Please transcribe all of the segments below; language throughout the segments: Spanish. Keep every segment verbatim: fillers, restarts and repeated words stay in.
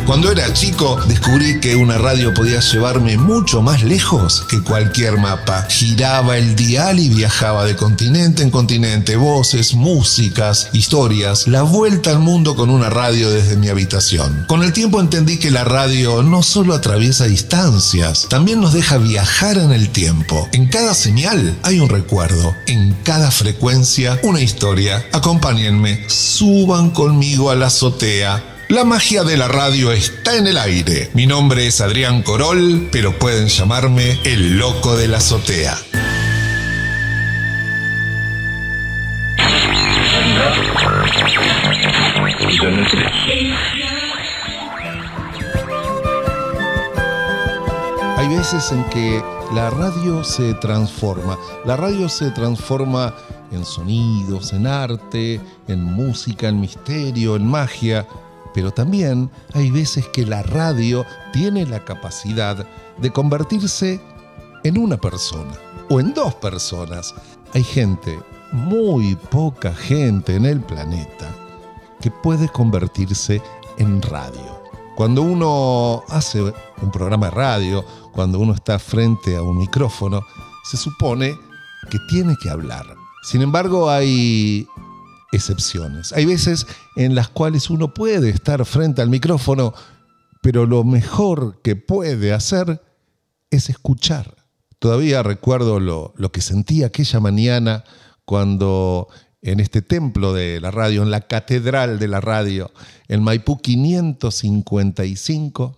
Cuando era chico, descubrí que una radio podía llevarme mucho más lejos que cualquier mapa. Giraba el dial y viajaba de continente en continente, voces, músicas, historias, la vuelta al mundo con una radio desde mi habitación. Con el tiempo entendí que la radio no solo atraviesa distancias, también nos deja viajar en el tiempo. En cada señal hay un recuerdo, en cada frecuencia una historia. Acompáñenme, suban conmigo a la azotea. La magia de la radio está en el aire. Mi nombre es Adrián Corol, pero pueden llamarme el loco de la azotea. Hay veces en que la radio se transforma. La radio se transforma en sonidos, en arte, en música, en misterio, en magia. Pero también hay veces que la radio tiene la capacidad de convertirse en una persona o en dos personas. Hay gente, muy poca gente en el planeta, que puede convertirse en radio. Cuando uno hace un programa de radio, cuando uno está frente a un micrófono, se supone que tiene que hablar. Sin embargo, hay excepciones. Hay veces en las cuales uno puede estar frente al micrófono, pero lo mejor que puede hacer es escuchar. Todavía recuerdo lo, lo que sentí aquella mañana cuando en este templo de la radio, en la catedral de la radio, en Maipú quinientos cincuenta y cinco,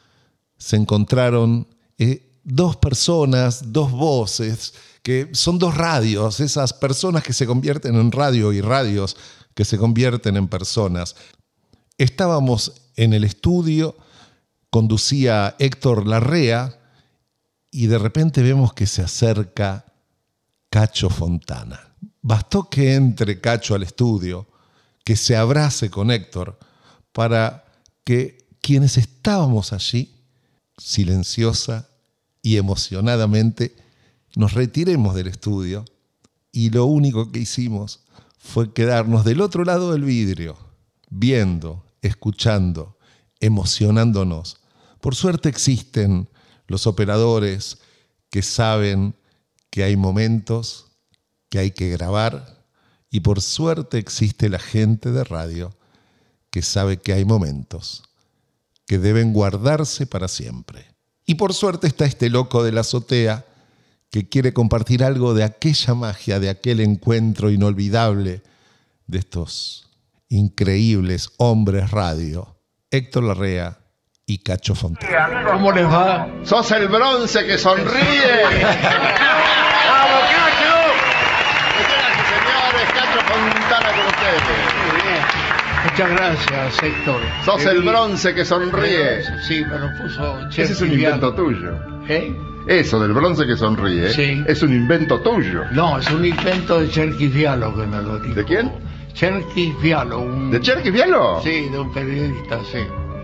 se encontraron eh, dos personas, dos voces, que son dos radios, esas personas que se convierten en radio y radios que se convierten en personas. Estábamos en el estudio, conducía Héctor Larrea y de repente vemos que se acerca Cacho Fontana. Bastó que entre Cacho al estudio, que se abrace con Héctor, para que quienes estábamos allí, silenciosa y emocionadamente, nos retiremos del estudio y lo único que hicimos fue quedarnos del otro lado del vidrio, viendo, escuchando, emocionándonos. Por suerte existen los operadores que saben que hay momentos que hay que grabar y por suerte existe la gente de radio que sabe que hay momentos que deben guardarse para siempre. Y por suerte está este loco de la azotea que quiere compartir algo de aquella magia, de aquel encuentro inolvidable de estos increíbles hombres radio, Héctor Larrea y Cacho Fontana. ¿Cómo les va? ¡Sos el bronce que sonríe! ¡Vamos, Cacho! Señoras y señores, Cacho Fontana con ustedes. Muy bien. Muchas gracias, Héctor. Sos Qué el bien. bronce que sonríe. Sí, me lo puso Che Ese es un Viviano. invento tuyo. ¿Eh? Eso del bronce que sonríe Sí. es un invento tuyo. No, es un invento de Cherkis Vialo que me lo dijo. ¿De quién? Cherkis Vialo. Un... ¿De Cherkis Vialo? Sí, de un periodista, sí.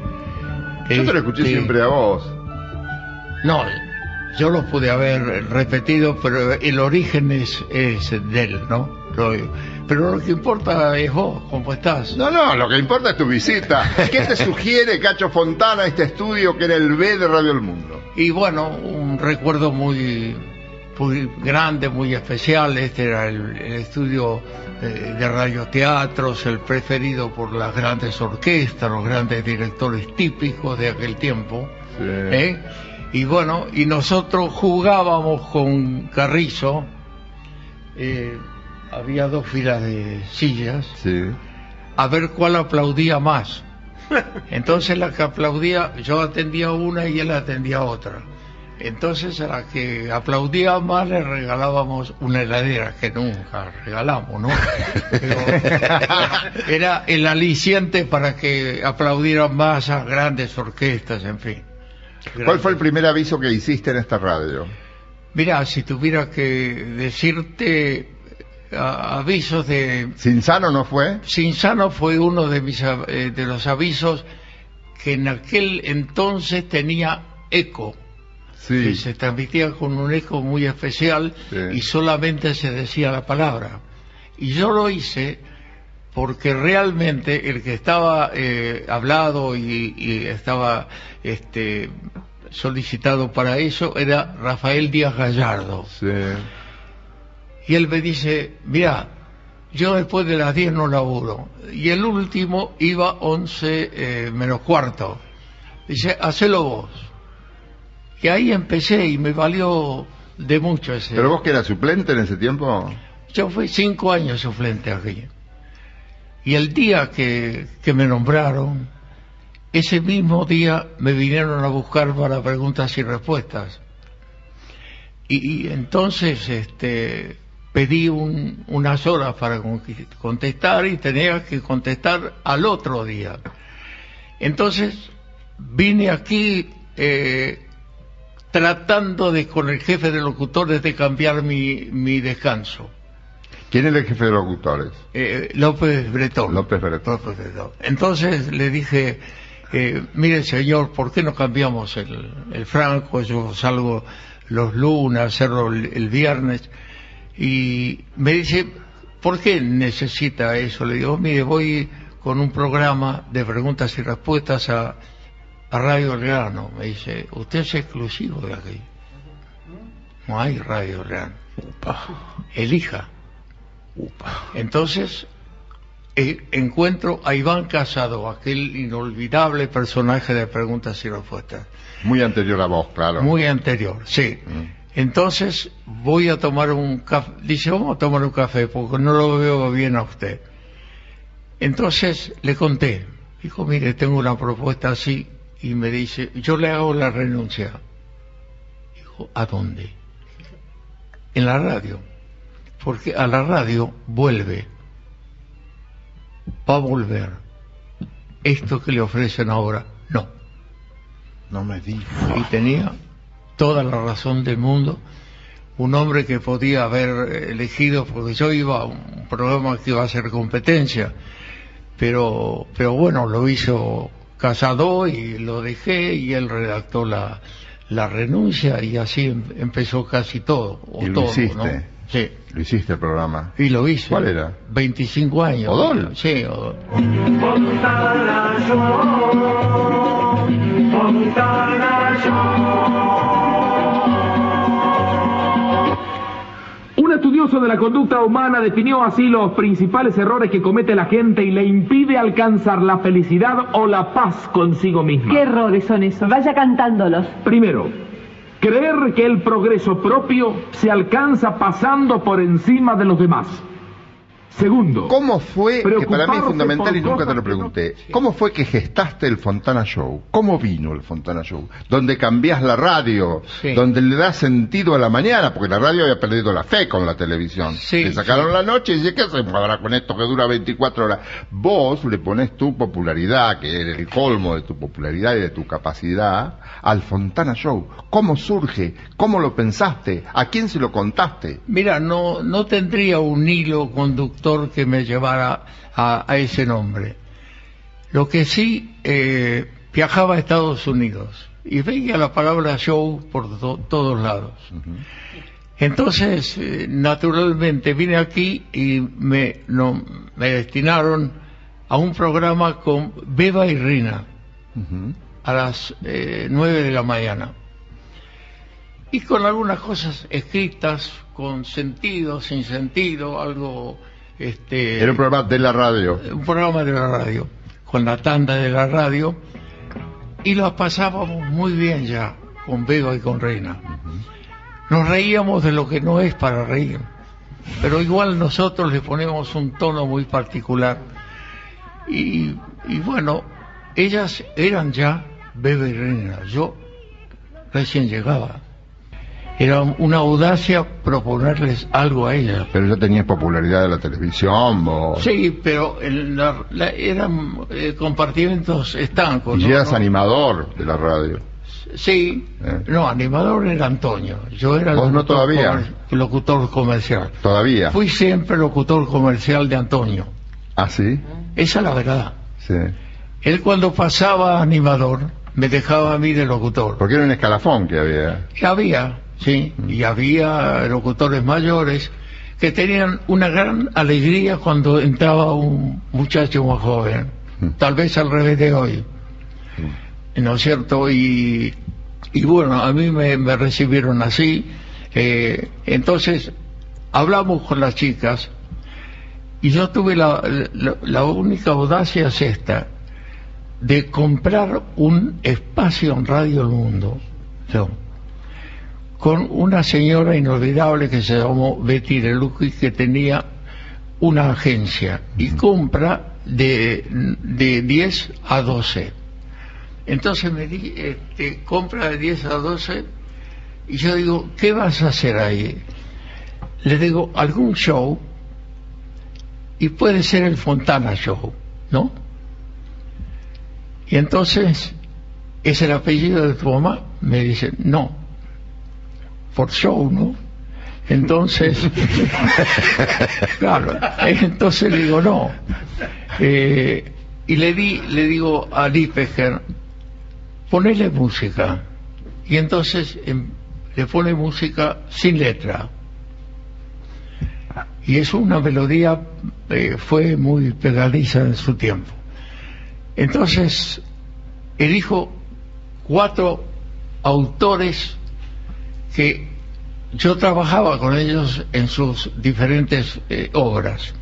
Yo te lo escuché Este, siempre a vos. No, yo lo pude haber repetido, pero el origen es, es de él, ¿no? Lo- Pero lo que importa es vos, cómo estás. No, no, lo que importa es tu visita. ¿Qué te sugiere Cacho Fontana este estudio que era el B de Radio El Mundo? Y bueno, un recuerdo muy, muy grande, muy especial. Este era el, el estudio eh, de radioteatros, el preferido por las grandes orquestas, los grandes directores típicos de aquel tiempo. Sí. ¿eh? Y bueno, y nosotros jugábamos con Carrizo. Eh, había dos filas de sillas, Sí. a ver cuál aplaudía más. Entonces la que aplaudía, yo atendía una y él atendía otra. Entonces a la que aplaudía más le regalábamos una heladera, que nunca regalamos, ¿no? Pero era el aliciente para que aplaudieran más a grandes orquestas, en fin. ¿Cuál fue el primer aviso que hiciste en esta radio? Mira, si tuviera que decirte a- avisos de... ¿Cinzano no fue? Cinzano fue uno de mis a- eh, de los avisos que en aquel entonces tenía eco, Sí. que se transmitía con un eco muy especial Sí. y solamente se decía la palabra. Y yo lo hice porque realmente el que estaba eh, hablado y, y estaba este, solicitado para eso era Rafael Díaz Gallardo. Sí. Y él me dice, mira, yo después de las diez no laburo. Y el último iba once eh, menos cuarto. Dice, hacelo vos. Y ahí empecé y me valió de mucho ese. ¿Pero vos que eras suplente en ese tiempo? Yo fui cinco años suplente aquí. Y el día que, que me nombraron, ese mismo día me vinieron a buscar para preguntas y respuestas. Y, y entonces este, pedí un, unas horas para contestar y tenía que contestar al otro día. Entonces vine aquí eh, tratando de, con el jefe de locutores, de cambiar mi, mi descanso. ¿Quién es el jefe de locutores? Eh, López Bretón. López Bretón. López Bretón. Entonces le dije, eh, mire señor, ¿por qué no cambiamos el, el franco? Yo salgo los lunes, hacerlo el, el viernes. Y me dice, ¿por qué necesita eso? Le digo, mire, voy con un programa de preguntas y respuestas a, a Radio Belgrano. Me dice, usted es exclusivo de aquí. No hay Radio Belgrano. Elija. Entonces eh, encuentro a Iván Casado, aquel inolvidable personaje de preguntas y respuestas. Muy anterior a vos, claro. Muy anterior, sí. Mm. Entonces voy a tomar un café. Dice, vamos a tomar un café porque no lo veo bien a usted. Entonces le conté. Dijo, mire, tengo una propuesta así. Y me dice, yo le hago la renuncia. Dijo, ¿a dónde? En la radio. Porque a la radio vuelve, va a volver. Esto que le ofrecen ahora, no. No me dijo. Y tenía toda la razón del mundo. Un hombre que podía haber elegido, porque yo iba a un programa que iba a ser competencia, pero, pero bueno, lo hizo Casado y lo dejé y él redactó la, la renuncia y así empezó casi todo. O y lo todo, hiciste. ¿no? Sí. Lo hiciste el programa. Y lo hice. ¿Cuál era? veinticinco años. ¿Odol? Sí, Odol. Un estudioso de la conducta humana definió así los principales errores que comete la gente y le impide alcanzar la felicidad o la paz consigo misma. ¿Qué errores son esos? Vaya cantándolos. Primero, creer que el progreso propio se alcanza pasando por encima de los demás. Segundo, ¿cómo fue, que para mí es fundamental y nunca te lo no... pregunté, cómo fue que gestaste el Fontana Show? ¿Cómo vino el Fontana Show? Donde cambiás la radio, sí. Donde le das sentido a la mañana, porque la radio había perdido la fe con la televisión. Sí, le sacaron sí. la noche y dice, ¿qué hacemos ahora con esto que dura veinticuatro horas? Vos le pones tu popularidad, que era el colmo de tu popularidad y de tu capacidad, al Fontana Show. ¿Cómo surge? ¿Cómo lo pensaste? ¿A quién se lo contaste? Mira, no, no tendría un hilo conductor que me llevara a, a ese nombre. Lo que sí, eh, viajaba a Estados Unidos y veía la palabra show por to todos lados. Uh-huh. Entonces, eh, naturalmente vine aquí y me, no, me destinaron a un programa con Beba y Rina, uh-huh, a las eh, nueve de la mañana. Y con algunas cosas escritas, con sentido, sin sentido, algo... Este, Era un programa de la radio. Un programa de la radio, con la tanda de la radio, y lo pasábamos muy bien ya, con Beba y con Reina. Uh-huh. Nos reíamos de lo que no es para reír, pero igual nosotros le ponemos un tono muy particular. Y, y bueno, ellas eran ya Beba y Reina, yo recién llegaba. Era una audacia proponerles algo a ellas. Pero ya tenías popularidad de la televisión, vos. Sí, pero en la, la, eran eh, compartimentos estancos. Y ¿no? eras ¿no? animador de la radio. Sí, eh. no, animador era Antonio. Yo era ¿Vos no todavía? Comer, locutor comercial. ¿Todavía? Fui siempre locutor comercial de Antonio. ¿Ah, sí? Esa es la verdad. Sí. Él cuando pasaba animador, me dejaba a mí de locutor. Porque era un escalafón que había. Que había. Sí, y había locutores mayores que tenían una gran alegría cuando entraba un muchacho más joven, tal vez al revés de hoy, ¿no es cierto? Y, y bueno, a mí me, me recibieron así, eh, entonces hablamos con las chicas, y yo tuve la, la, la única audacia es esta, de comprar un espacio en Radio El Mundo, yo, con una señora inolvidable que se llamó Betty de Luqui, que tenía una agencia y compra de, de diez a doce. Entonces me di, este, compra de diez a doce, y yo digo, ¿qué vas a hacer ahí? Le digo, algún show, y puede ser el Fontana Show, ¿no? Y entonces, ¿es el apellido de tu mamá? Me dice, no, por show, ¿no? Entonces, claro, entonces le digo, no. Eh, y le di, le digo a Lipeger, ponele música. Y entonces em, le pone música sin letra. Y es una melodía, eh, fue muy pegadiza en su tiempo. Entonces, elijo cuatro autores que yo trabajaba con ellos en sus diferentes eh, obras.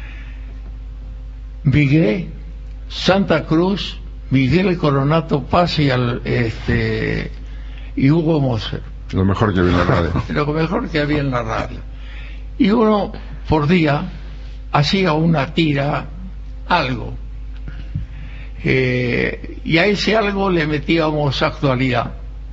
Miguel, Santa Cruz, Miguel Coronato Paz y, al, este, y Hugo Moser. Lo mejor que había en la radio. Lo mejor que había en la radio. Y uno por día hacía una tira, algo. Eh, y a ese algo le metíamos actualidad.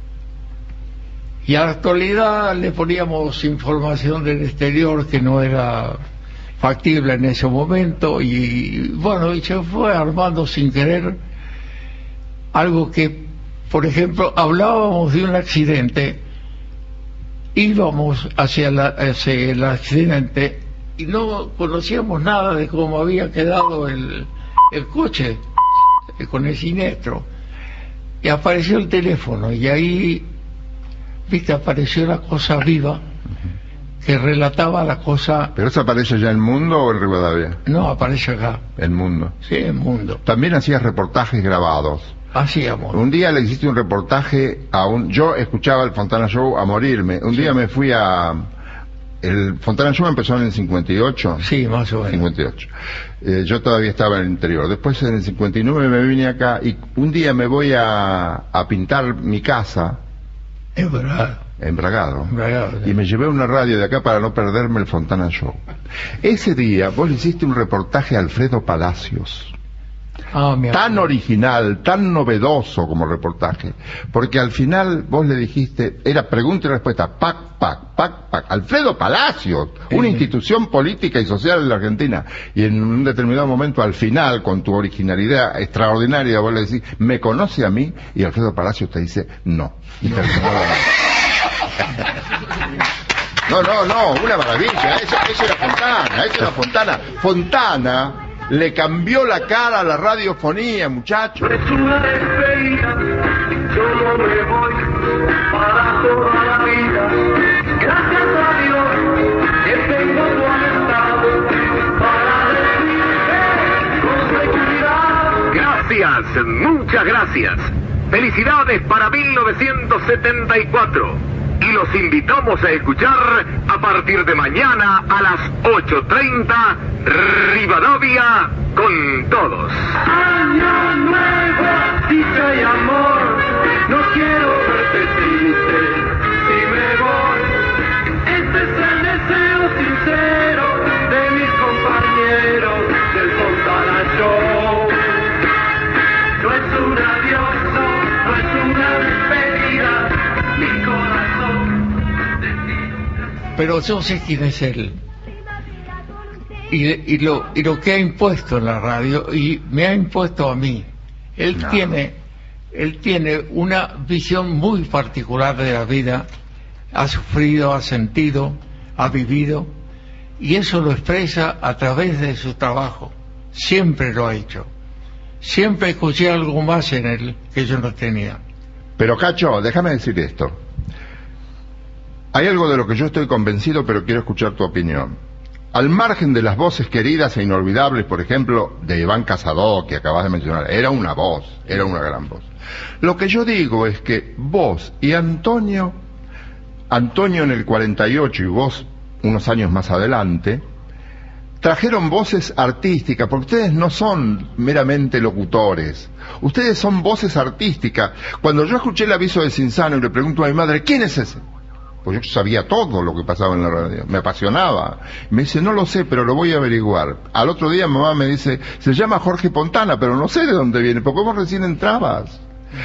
Y a la actualidad le poníamos información del exterior que no era factible en ese momento. Y bueno, y se fue armando sin querer algo que, por ejemplo, hablábamos de un accidente, íbamos hacia, la, hacia el accidente y no conocíamos nada de cómo había quedado el, el coche con el siniestro, y apareció el teléfono, y ahí, viste, apareció la cosa viva que relataba la cosa. ¿Pero eso aparece ya en El Mundo o en Rivadavia? No, aparece acá. El Mundo. Sí, El Mundo. También hacías reportajes grabados. Hacíamos. Un día le hiciste un reportaje a un... Yo escuchaba el Fontana Show a morirme. Un Sí. día me fui a... El Fontana Show empezó en el cincuenta y ocho. Sí, más o menos. cincuenta y ocho. Eh, yo todavía estaba en el interior. Después en el cincuenta y nueve me vine acá y un día me voy a, a pintar mi casa. Es verdad. En Bragado. Bragado, sí. Y me llevé una radio de acá para no perderme el Fontana Show. Ese día vos le hiciste un reportaje a Alfredo Palacios. Ah, mi Tan amor. original, tan novedoso como reportaje, porque al final vos le dijiste, era pregunta y respuesta, pac, pac, pac, pac, Alfredo Palacios, una Eh. institución política y social de la Argentina, y en un determinado momento al final, con tu originalidad extraordinaria, vos le decís, ¿me conoce a mí? Y Alfredo Palacios te dice, no. Y terminó la- No, no, no, una maravilla, eso, eso era Fontana, eso era Fontana. Fontana le cambió la cara a la radiofonía, muchachos. Es una despedida, yo no me voy para toda la vida. Gracias a Dios que tengo tu amistad para decirte con seguridad. Gracias, muchas gracias. Felicidades para mil novecientos setenta y cuatro. Y los invitamos a escuchar a partir de mañana a las ocho treinta Rivadavia con todos. Año nuevo, dicha y amor, no quiero verte triste si me voy. Este es el deseo sincero de mis compañeros del Fontana Show. No es un adiós, no, no es una despedida, mi corazón decide. Pero yo sé quién es él. Y, y, lo, y lo que ha impuesto en la radio, y me ha impuesto a mí. Él No. tiene, él tiene una visión muy particular de la vida, ha sufrido, ha sentido, ha vivido, y eso lo expresa a través de su trabajo. Siempre lo ha hecho. Siempre escuché algo más en él que yo no tenía. Pero Cacho, déjame decir esto. Hay algo de lo que yo estoy convencido, pero quiero escuchar tu opinión. al margen de las voces queridas e inolvidables, por ejemplo, de Iván Casado, que acabas de mencionar, era una voz, era una gran voz. Lo que yo digo es que vos y Antonio, Antonio en el cuarenta y ocho y vos unos años más adelante, trajeron voces artísticas, porque ustedes no son meramente locutores, ustedes son voces artísticas. Cuando yo escuché el aviso de Cinzano y le pregunto a mi madre, ¿quién es ese? Pues yo sabía todo lo que pasaba en la radio, me apasionaba. Me dice, no lo sé, pero lo voy a averiguar. Al otro día mamá me dice, se llama Jorge Pontana, pero no sé de dónde viene, porque vos recién entrabas.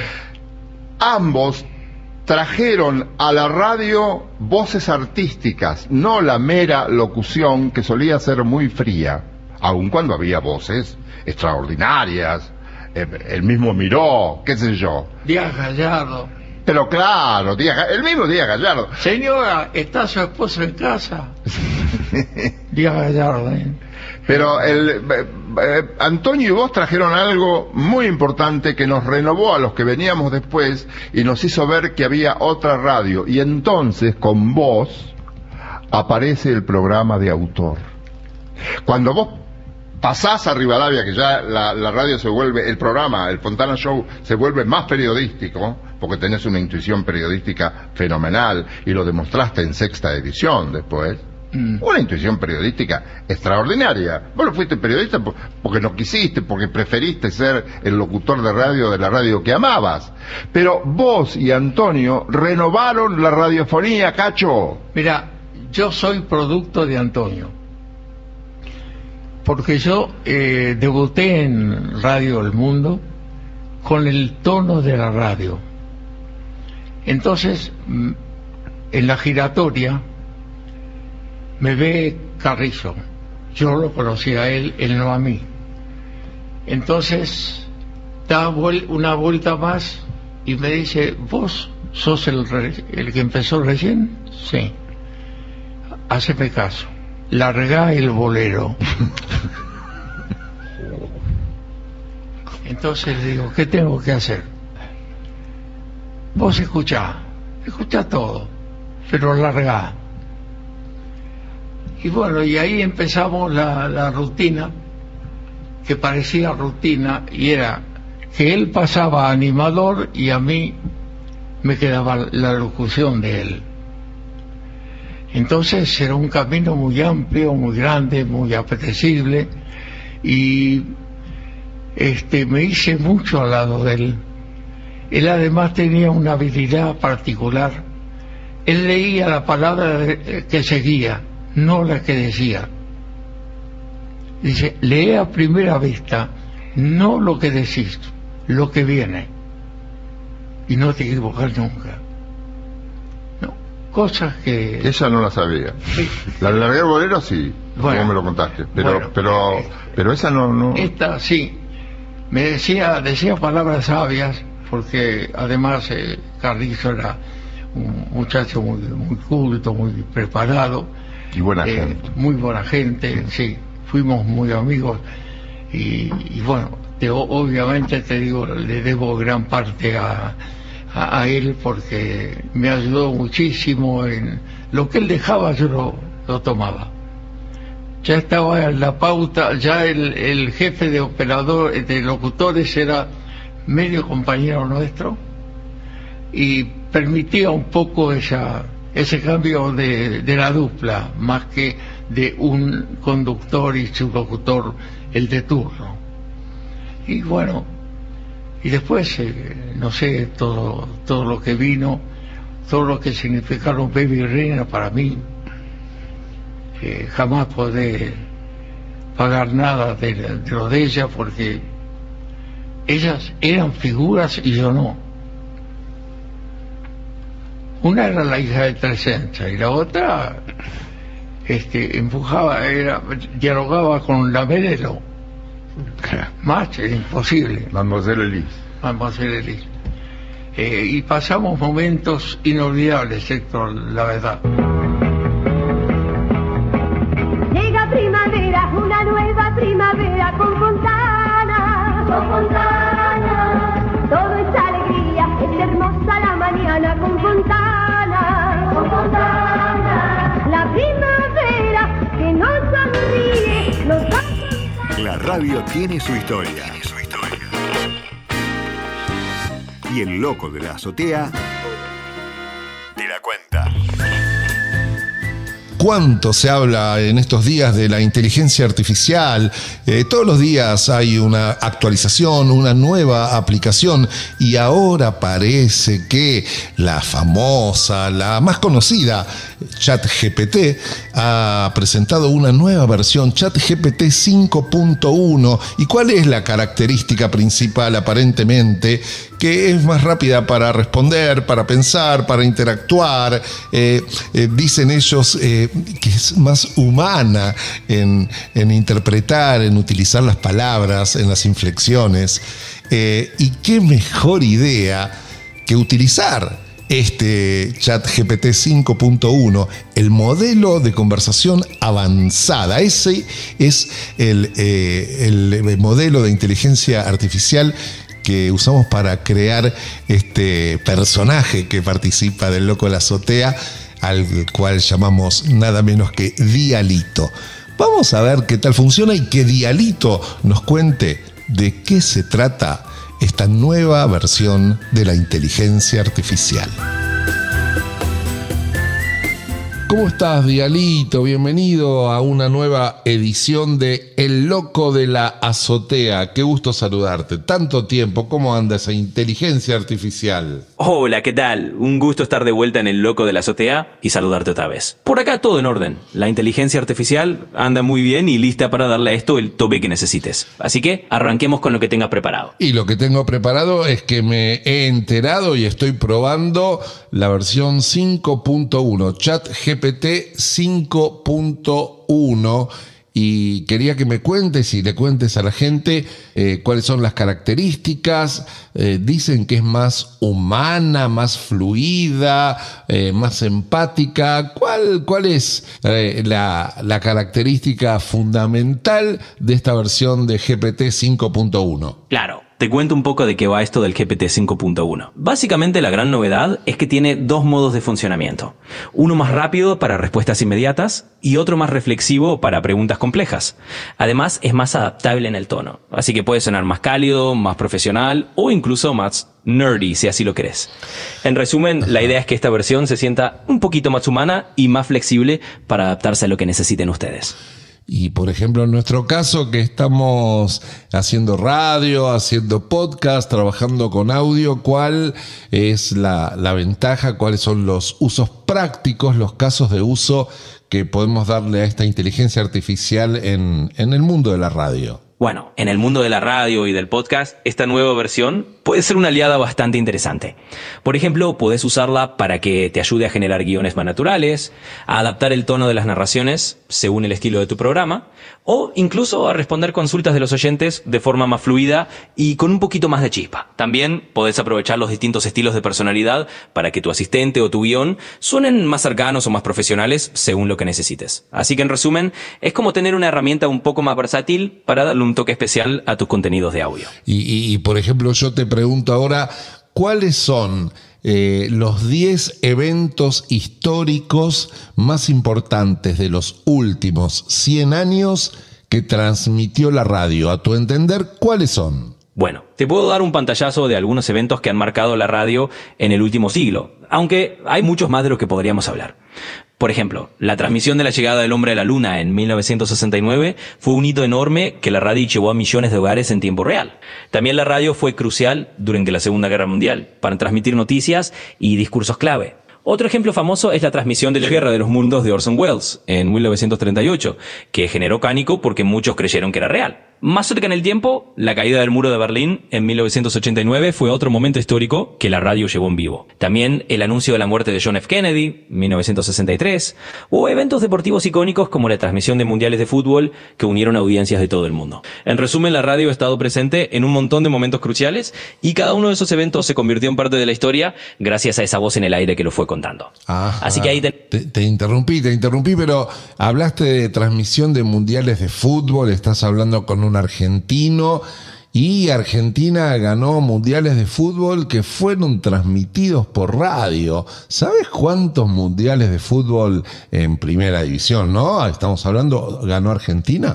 Ambos trajeron a la radio voces artísticas, no la mera locución que solía ser muy fría, aun cuando había voces extraordinarias, el mismo Miró, qué sé yo. Díaz Gallardo. Pero claro, Díaz, el mismo Díaz Gallardo. Señora, ¿está su esposo en casa? Díaz Gallardo. ¿eh? Pero el, eh, eh, Antonio y vos trajeron algo muy importante que nos renovó a los que veníamos después y nos hizo ver que había otra radio. Y entonces, con vos, aparece el programa de autor. Cuando vos pasás a Rivadavia, que ya la, la radio se vuelve, el programa, el Fontana Show, se vuelve más periodístico, porque tenés una intuición periodística fenomenal, y lo demostraste en sexta edición después. Mm. Una intuición periodística extraordinaria. Vos no fuiste periodista porque no quisiste, porque preferiste ser el locutor de radio de la radio que amabas. Pero vos y Antonio renovaron la radiofonía, Cacho. Mira, yo soy producto de Antonio, porque yo eh, debuté en Radio El Mundo con el tono de la radio. Entonces, en la giratoria me ve Carrizo. Yo lo conocí a él, él no a mí. Entonces da una vuelta más y me dice, ¿vos sos el, el que empezó recién? Sí. Háceme caso, largá el bolero. Entonces le digo, ¿qué tengo que hacer? Vos escuchá, escuchá todo, pero largá. Y bueno, y ahí empezamos la, la rutina, que parecía rutina, y era que él pasaba animador y a mí me quedaba la locución de él. Entonces era un camino muy amplio, muy grande, muy apetecible, y este, me hice mucho al lado de él. Él además tenía una habilidad particular. Él leía la palabra que seguía, no la que decía. Dice, lee a primera vista, no lo que decís, lo que viene, y no te equivocas nunca. No, cosas que... Esa no la sabía. Sí. La de largar bolero sí, bueno, como me lo contaste, pero bueno, pero eh, pero esa no, no... Esta sí, me decía, decía palabras sabias, porque además eh, Carrizo era un muchacho muy, muy culto, muy preparado. Y buena eh, gente. Muy buena gente, sí. Fuimos muy amigos y, y bueno, te, obviamente te digo, le debo gran parte a, a, a él porque me ayudó muchísimo en lo que él dejaba, yo lo, lo tomaba. Ya estaba en la pauta, ya el, el jefe de operador, de locutores era medio compañero nuestro y permitía un poco esa, ese cambio de, de la dupla, más que de un conductor y su locutor, el de turno. Y bueno, y después, eh, no sé, todo, todo lo que vino, todo lo que significaron Baby y Reina para mí, eh, jamás podré pagar nada de, de lo de ella, porque ellas eran figuras y yo no. Una era la hija de Tresenza y la otra este, empujaba, era, dialogaba con la Merelo. Más era imposible. Mademoiselle Elise. Mademoiselle Elise. Eh, y pasamos momentos inolvidables, Héctor, la verdad. Llega primavera, una nueva primavera con Fontana, con Fontana. Todo es alegría, es hermosa la mañana con Fontana, con Fontana. La primavera que nos radio tiene su historia. Tiene su historia. Y el loco de la azotea te la cuenta. ¿Cuánto se habla en estos días de la inteligencia artificial? Eh, todos los días hay una actualización, una nueva aplicación, y ahora parece que la famosa, la más conocida, ChatGPT, ha presentado una nueva versión, ChatGPT cinco punto uno. ¿Y cuál es la característica principal, aparentemente? Que es más rápida para responder, para pensar, para interactuar. Eh, eh, dicen ellos eh, que es más humana en, en interpretar, en utilizar las palabras, en las inflexiones. Eh, y qué mejor idea que utilizar este ChatGPT cinco punto uno, el modelo de conversación avanzada. Ese es el, eh, el modelo de inteligencia artificial que usamos para crear este personaje que participa del Loco de la Azotea, al cual llamamos nada menos que Dialito. Vamos a ver qué tal funciona y que Dialito nos cuente de qué se trata esta nueva versión de la inteligencia artificial. ¿Cómo estás, Dialito? Bienvenido a una nueva edición de El Loco de la Azotea. Qué gusto saludarte. Tanto tiempo. ¿Cómo anda esa inteligencia artificial? Hola, ¿qué tal? Un gusto estar de vuelta en El Loco de la Azotea y saludarte otra vez. Por acá todo en orden. La inteligencia artificial anda muy bien y lista para darle a esto el tope que necesites. Así que arranquemos con lo que tengas preparado. Y lo que tengo preparado es que me he enterado y estoy probando la versión cinco punto uno, ChatGPT cinco punto uno, y quería que me cuentes y le cuentes a la gente eh, cuáles son las características. Eh, dicen que es más humana, más fluida, eh, más empática. ¿Cuál, cuál es eh, la, la característica fundamental de esta versión de G P T cinco punto uno? Claro. Te cuento un poco de qué va esto del G P T cinco punto uno. Básicamente la gran novedad es que tiene dos modos de funcionamiento. Uno más rápido para respuestas inmediatas y otro más reflexivo para preguntas complejas. Además es más adaptable en el tono, así que puede sonar más cálido, más profesional o incluso más nerdy si así lo querés. En resumen, la idea es que esta versión se sienta un poquito más humana y más flexible para adaptarse a lo que necesiten ustedes. Y por ejemplo, en nuestro caso, que estamos haciendo radio, haciendo podcast, trabajando con audio, ¿cuál es la, la ventaja? ¿Cuáles son los usos prácticos, los casos de uso que podemos darle a esta inteligencia artificial en, en el mundo de la radio? Bueno, en el mundo de la radio y del podcast, esta nueva versión puede ser una aliada bastante interesante. Por ejemplo, podés usarla para que te ayude a generar guiones más naturales, a adaptar el tono de las narraciones según el estilo de tu programa, o incluso a responder consultas de los oyentes de forma más fluida y con un poquito más de chispa. También podés aprovechar los distintos estilos de personalidad para que tu asistente o tu guión suenen más cercanos o más profesionales según lo que necesites. Así que en resumen, es como tener una herramienta un poco más versátil para darle un toque especial a tus contenidos de audio. Y, y, y por ejemplo, yo te pregunto ahora, ¿cuáles son eh, los diez eventos históricos más importantes de los últimos cien años que transmitió la radio? A tu entender, ¿cuáles son? Bueno, te puedo dar un pantallazo de algunos eventos que han marcado la radio en el último siglo, aunque hay muchos más de los que podríamos hablar. Por ejemplo, la transmisión de la llegada del hombre a la luna en mil novecientos sesenta y nueve fue un hito enorme que la radio llevó a millones de hogares en tiempo real. También la radio fue crucial durante la Segunda Guerra Mundial para transmitir noticias y discursos clave. Otro ejemplo famoso es la transmisión de la Guerra de los Mundos de Orson Welles en mil novecientos treinta y ocho, que generó pánico porque muchos creyeron que era real. Más cerca en el tiempo, la caída del muro de Berlín en mil novecientos ochenta y nueve fue otro momento histórico que la radio llevó en vivo. También el anuncio de la muerte de John F. Kennedy, mil novecientos sesenta y tres, o eventos deportivos icónicos como la transmisión de mundiales de fútbol que unieron audiencias de todo el mundo. En resumen, la radio ha estado presente en un montón de momentos cruciales y cada uno de esos eventos se convirtió en parte de la historia gracias a esa voz en el aire que lo fue contando. Ajá. Así que ahí te... te... Te interrumpí, te interrumpí, pero hablaste de transmisión de mundiales de fútbol, estás hablando con un argentino y Argentina ganó mundiales de fútbol que fueron transmitidos por radio. ¿Sabes cuántos mundiales de fútbol en primera división, no? Estamos hablando, ¿ganó Argentina?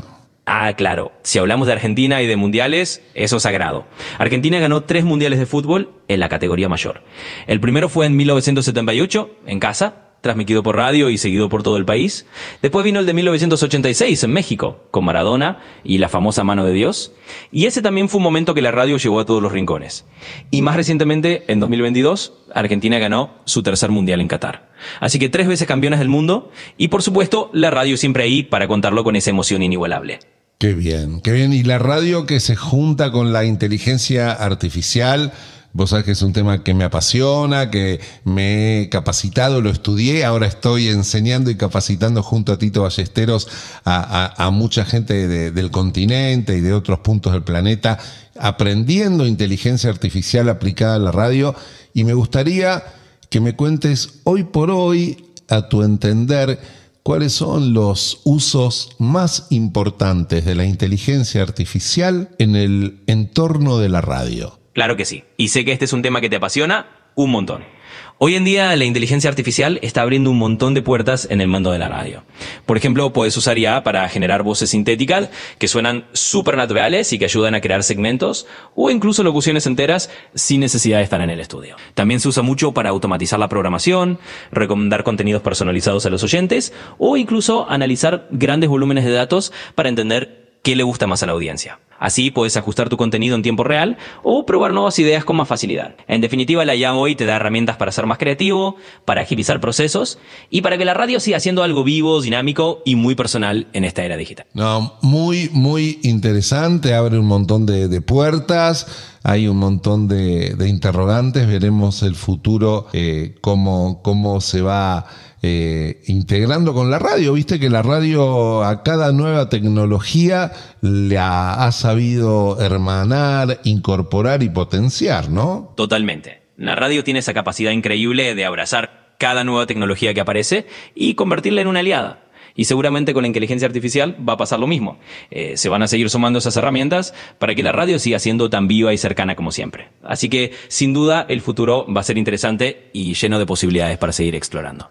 Ah, claro. Si hablamos de Argentina y de mundiales, eso es sagrado. Argentina ganó tres mundiales de fútbol en la categoría mayor. El primero fue en mil novecientos setenta y ocho, en casa, transmitido por radio y seguido por todo el país. Después vino el de mil novecientos ochenta y seis en México, con Maradona y la famosa Mano de Dios. Y ese también fue un momento que la radio llevó a todos los rincones. Y más recientemente, en dos mil veintidós, Argentina ganó su tercer mundial en Qatar. Así que tres veces campeones del mundo y, por supuesto, la radio siempre ahí para contarlo con esa emoción inigualable. Qué bien, qué bien. Y la radio que se junta con la inteligencia artificial, vos sabés que es un tema que me apasiona, que me he capacitado, lo estudié, ahora estoy enseñando y capacitando junto a Tito Ballesteros a, a, a mucha gente de, del continente y de otros puntos del planeta, aprendiendo inteligencia artificial aplicada a la radio. Y me gustaría que me cuentes hoy por hoy, a tu entender, ¿cuáles son los usos más importantes de la inteligencia artificial en el entorno de la radio? Claro que sí. Y sé que este es un tema que te apasiona un montón. Hoy en día la inteligencia artificial está abriendo un montón de puertas en el mundo de la radio. Por ejemplo, puedes usar I A para generar voces sintéticas que suenan súper naturales y que ayudan a crear segmentos o incluso locuciones enteras sin necesidad de estar en el estudio. También se usa mucho para automatizar la programación, recomendar contenidos personalizados a los oyentes o incluso analizar grandes volúmenes de datos para entender qué le gusta más a la audiencia. Así puedes ajustar tu contenido en tiempo real o probar nuevas ideas con más facilidad. En definitiva, la I A hoy te da herramientas para ser más creativo, para agilizar procesos y para que la radio siga siendo algo vivo, dinámico y muy personal en esta era digital. No, muy, muy interesante, abre un montón de, de puertas, hay un montón de, de interrogantes, veremos el futuro, eh, cómo, cómo se va Eh, integrando con la radio. Viste que la radio a cada nueva tecnología la ha sabido hermanar, incorporar y potenciar, ¿no? Totalmente. La radio tiene esa capacidad increíble de abrazar cada nueva tecnología que aparece y convertirla en una aliada. Y seguramente con la inteligencia artificial va a pasar lo mismo. Eh, se van a seguir sumando esas herramientas para que la radio siga siendo tan viva y cercana como siempre. Así que, sin duda, el futuro va a ser interesante y lleno de posibilidades para seguir explorando.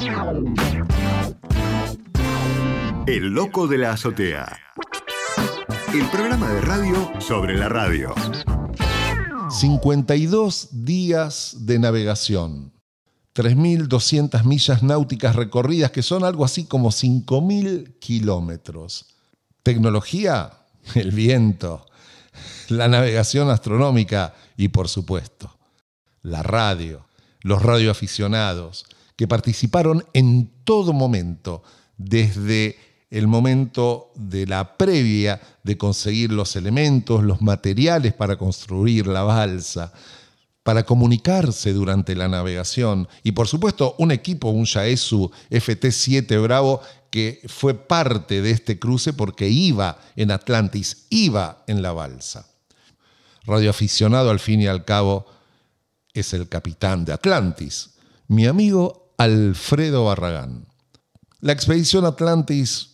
El loco de la azotea. El programa de radio sobre la radio. cincuenta y dos días de navegación. tres mil doscientas millas náuticas recorridas, que son algo así como cinco mil kilómetros. Tecnología, el viento, la navegación astronómica y, por supuesto, la radio, los radioaficionados que participaron en todo momento, desde el momento de la previa de conseguir los elementos, los materiales para construir la balsa, para comunicarse durante la navegación y, por supuesto, un equipo, un Yaesu F T siete Bravo, que fue parte de este cruce porque iba en Atlantis, iba en la balsa. Radioaficionado, al fin y al cabo, es el capitán de Atlantis, mi amigo Alfredo Barragán. La expedición Atlantis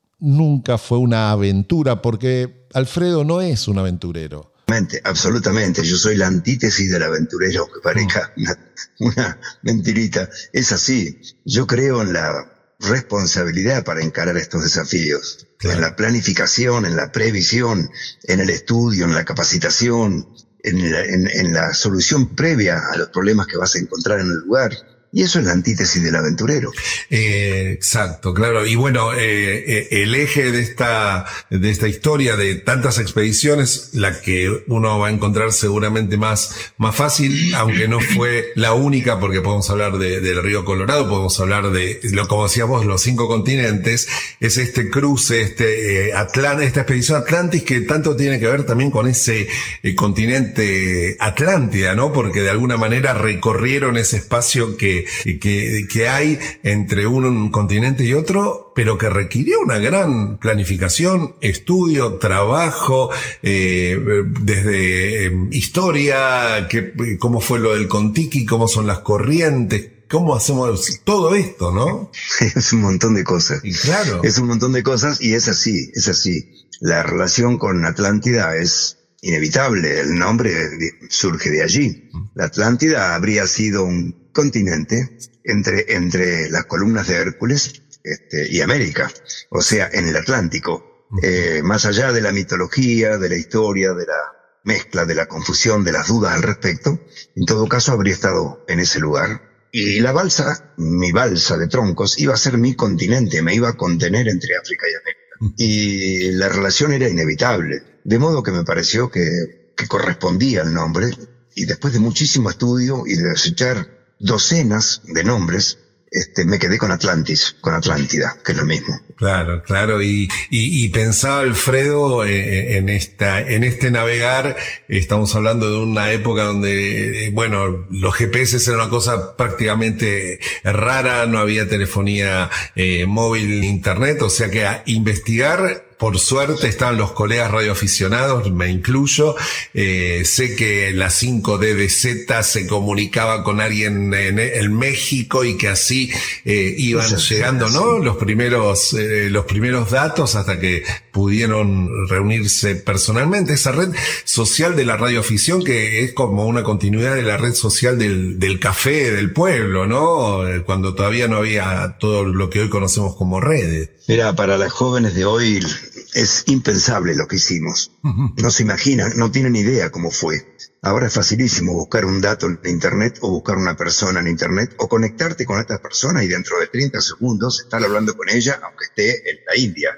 nunca fue una aventura porque Alfredo no es un aventurero. Absolutamente, yo soy la antítesis del aventurero, que parezca una, una mentirita. Es así, yo creo en la responsabilidad para encarar estos desafíos, claro. En la planificación, en la previsión, en el estudio, en la capacitación, en la, en, en la solución previa a los problemas que vas a encontrar en el lugar. Y eso es la antítesis del aventurero. Eh, exacto, claro. Y bueno, eh, eh, el eje de esta, de esta historia de tantas expediciones, la que uno va a encontrar seguramente más, más fácil, aunque no fue la única, porque podemos hablar de, del río Colorado, podemos hablar de, lo como decíamos, los cinco continentes, es este cruce, este, eh, Atlant- esta expedición Atlantis, que tanto tiene que ver también con ese eh, continente Atlántida, ¿no? Porque de alguna manera recorrieron ese espacio que Que, que hay entre un continente y otro, pero que requirió una gran planificación, estudio, trabajo, eh, desde eh, historia, que, cómo fue lo del Contiki, cómo son las corrientes, cómo hacemos todo esto, ¿no? Es un montón de cosas. Y claro. Es un montón de cosas y es así, es así. La relación con Atlántida es inevitable, el nombre surge de allí. La Atlántida habría sido un continente entre, entre las columnas de Hércules este, y América, o sea, en el Atlántico. Eh, más allá de la mitología, de la historia, de la mezcla, de la confusión, de las dudas al respecto, en todo caso habría estado en ese lugar. Y la balsa, mi balsa de troncos, iba a ser mi continente, me iba a contener entre África y América. Y la relación era inevitable, de modo que me pareció que, que correspondía al nombre, y después de muchísimo estudio y de desechar docenas de nombres, Este, me quedé con Atlantis, con Atlántida, que es lo mismo. Claro, claro, y, y, y pensaba Alfredo eh, en esta, en este navegar. Estamos hablando de una época donde, eh, bueno, los G P S eran una cosa prácticamente rara, no había telefonía eh, móvil, internet, o sea que a investigar. Por suerte estaban los colegas radioaficionados, me incluyo. Eh, sé que la cinco D de Z se comunicaba con alguien en, en México y que así eh, iban sí, llegando, sí, ¿no? Sí. Los primeros, eh, los primeros datos hasta que pudieron reunirse personalmente. Esa red social de la radioafición que es como una continuidad de la red social del, del café del pueblo, ¿no? Cuando todavía no había todo lo que hoy conocemos como redes. Mira, para las jóvenes de hoy es impensable lo que hicimos. No se imaginan, no tienen idea cómo fue. Ahora es facilísimo buscar un dato en internet o buscar una persona en internet o conectarte con esta persona y dentro de treinta segundos estar hablando con ella aunque esté en la India.